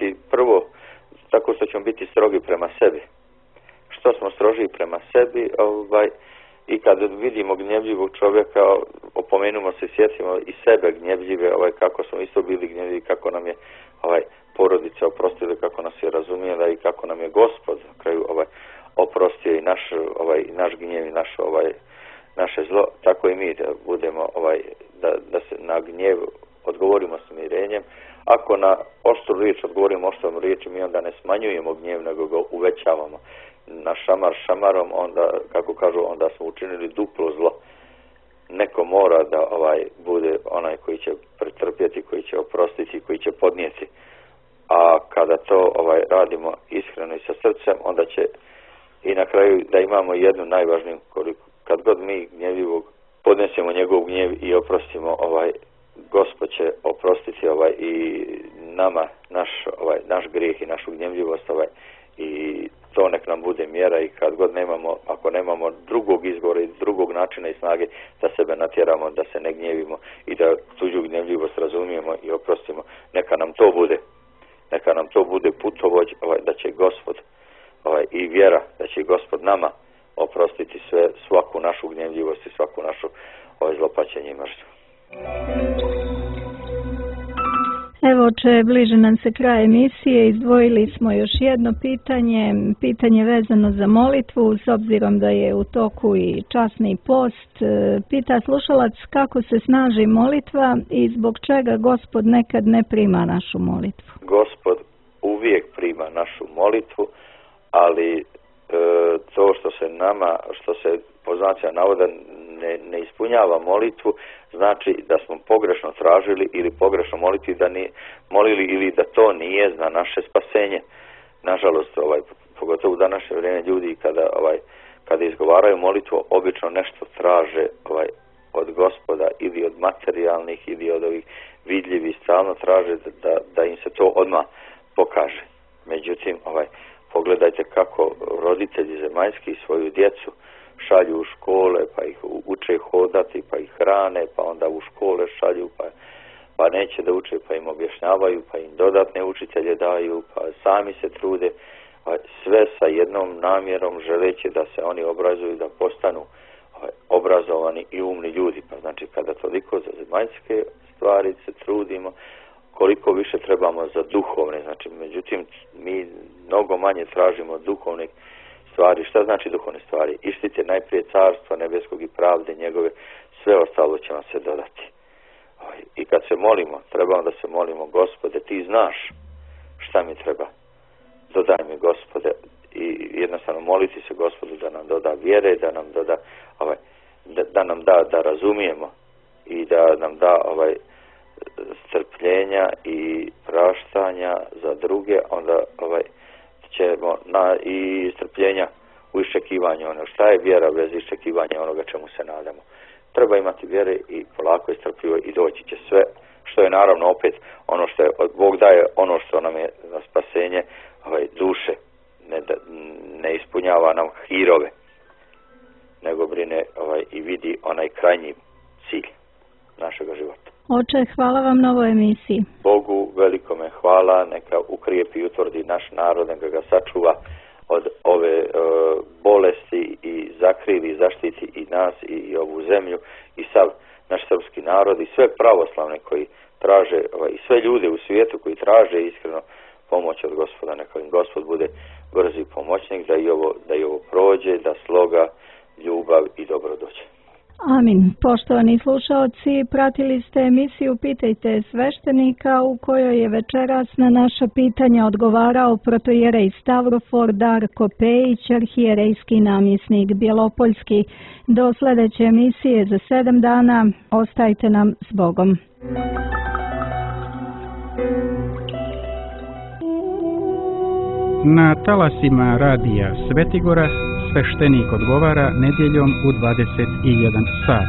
G: ćemo biti strogi prema sebi. Što smo stroži prema sebi, i kad vidimo gnjevljivog čovjeka, opomenimo se, sjetimo i sebe gnjevljive, kako smo isto bili gnjevljivi, kako nam je porodica oprostila, kako nas je razumijela i kako nam je Gospod na kraju oprostio i naš gnjev i naše zlo, tako i mi da budemo da se na gnjev odgovorimo smirenjem. Ako na oštru riječ odgovorimo oštrom riječom, mi onda ne smanjujemo gnjev, nego ga uvećavamo. Na šamar šamarom, onda, kako kažu, onda smo učinili duplo zlo. Neko mora da bude onaj koji će pretrpjeti, koji će oprostiti, koji će podnijeti. A kada to radimo iskreno i sa srcem, onda će i na kraju da imamo jednu najvažniju, kad god mi gnjevljivog podnesemo njegov gnjev i oprostimo, Gospod će oprostiti i nama naš grijeh i našu gnjevljivost i to nek nam bude mjera i kad god ako nemamo drugog izbora i drugog načina i snage da sebe natjeramo, da se ne gnjevimo i da tuđu gnjevljivost razumijemo i oprostimo, neka nam to bude putovođ, da će Gospod i vjera, da će Gospod nama oprostiti svaku našu gnjevljivost i svaku našu zlopaćenje i mržnju.
F: Evo, oče, bliže nam se kraj emisije, izdvojili smo još jedno pitanje vezano za molitvu, s obzirom da je u toku i časni post. Pita slušalac kako se snaži molitva i zbog čega Gospod nekad ne prima našu molitvu.
G: Gospod uvijek prima našu molitvu, ali to što se po znacima navoda ne ispunjava molitvu, znači da smo pogrešno tražili ili pogrešno molili ili da to nije za naše spasenje. Nažalost, pogotovo u današnje vrijeme ljudi kada izgovaraju molitvu, obično nešto traže od Gospoda ili od materijalnih ili od ovih vidljivih, stalno traže da im se to odmah pokaže. Međutim, pogledajte kako roditelji zemaljski svoju djecu šalju u škole, pa ih uče hodati, pa ih hrane, pa onda u škole šalju, pa neće da uče, pa im objašnjavaju, pa im dodatne učitelje daju, pa sami se trude, sve sa jednom namjerom želeći da se oni obrazuju, da postanu obrazovani i umni ljudi. Pa znači kada toliko za zemaljske stvari se trudimo, koliko više trebamo za duhovne. Znači, međutim, mi mnogo manje tražimo od duhovnih stvari. Šta znači duhovne stvari? Ištite najprije carstva nebeskog i pravde njegove, sve ostalo će vam se dodati. I kad se molimo, trebamo da se molimo, Gospode, ti znaš šta mi treba. Dodaj mi, Gospode, i jednostavno moliti se Gospodu da nam doda vjere, da nam doda da nam da razumijemo i da nam da strpljenja i praštanja za druge, onda ćemo i strpljenja u iščekivanju ono. Šta je vjera bez iščekivanja onoga čemu se nadamo? Treba imati vjere i polako i strpljivo i doći će sve, što je naravno opet ono što je Bog daje, ono što nam je za spasenje duše, ne ispunjava nam hirove, nego brine i vidi onaj krajnji cilj našega života.
F: Oče, hvala vam na ovoj emisiji.
G: Bogu velikome hvala, neka ukrijepi i utvrdi naš narod, neka ga sačuva od ove bolesti i zakrivi, zaštiti i nas i ovu zemlju i sav naš srpski narod i sve pravoslavne koji traže i sve ljude u svijetu koji traže iskreno pomoć od Gospoda. Neka im Gospod bude brzi pomoćnik da i ovo prođe, da sloga, ljubav i dobro dođe.
F: Amin. Poštovani slušaoci, pratili ste emisiju Pitajte sveštenika u kojoj je večeras na naša pitanja odgovarao protoijerej Stavrofor Darko Pejić, arhijerejski namjesnik Bjelopoljski. Do sljedeće emisije za 7 dana. Ostajte nam s Bogom.
A: Na talasima radija Svetigora sveštenik odgovara nedjeljom u 21 sat.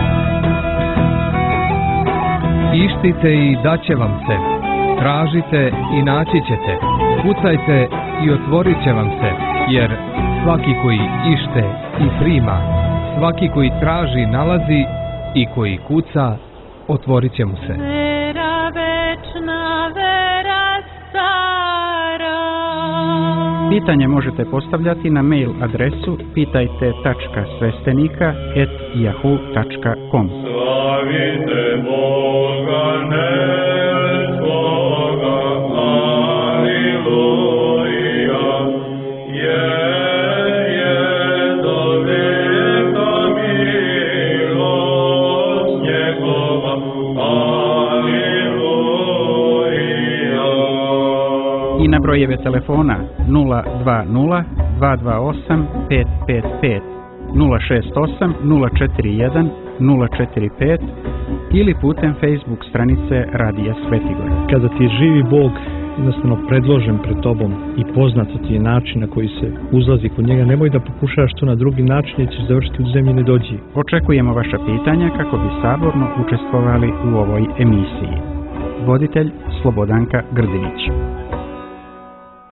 B: Ištite i daće vam se. Tražite i naći ćete. Kucajte i otvorit će vam se. Jer svaki koji ište i prima, svaki koji traži nalazi i koji kuca, otvorit će mu se.
C: Vera večna, vera stara.
A: Pitanje možete postavljati na mail adresu pitajte.svestenika@yahoo.com.
D: Slavite Boga neskoga, aleluja, je do veka milost njegova, aleluja.
A: I na brojeve telefona 020 228 555, 068 041 045 ili putem Facebook stranice Radija Svetigora.
E: Kada ti je živi Bog jednostavno predložen pred tobom i poznat ti je način na koji se uzlazi kod njega, nemoj da pokušaš to na drugi način jer ćeš završiti u zemlji nedođi.
A: Očekujemo vaša pitanja kako bi saborno učestvovali u ovoj emisiji. Voditelj Slobodanka Grdinić.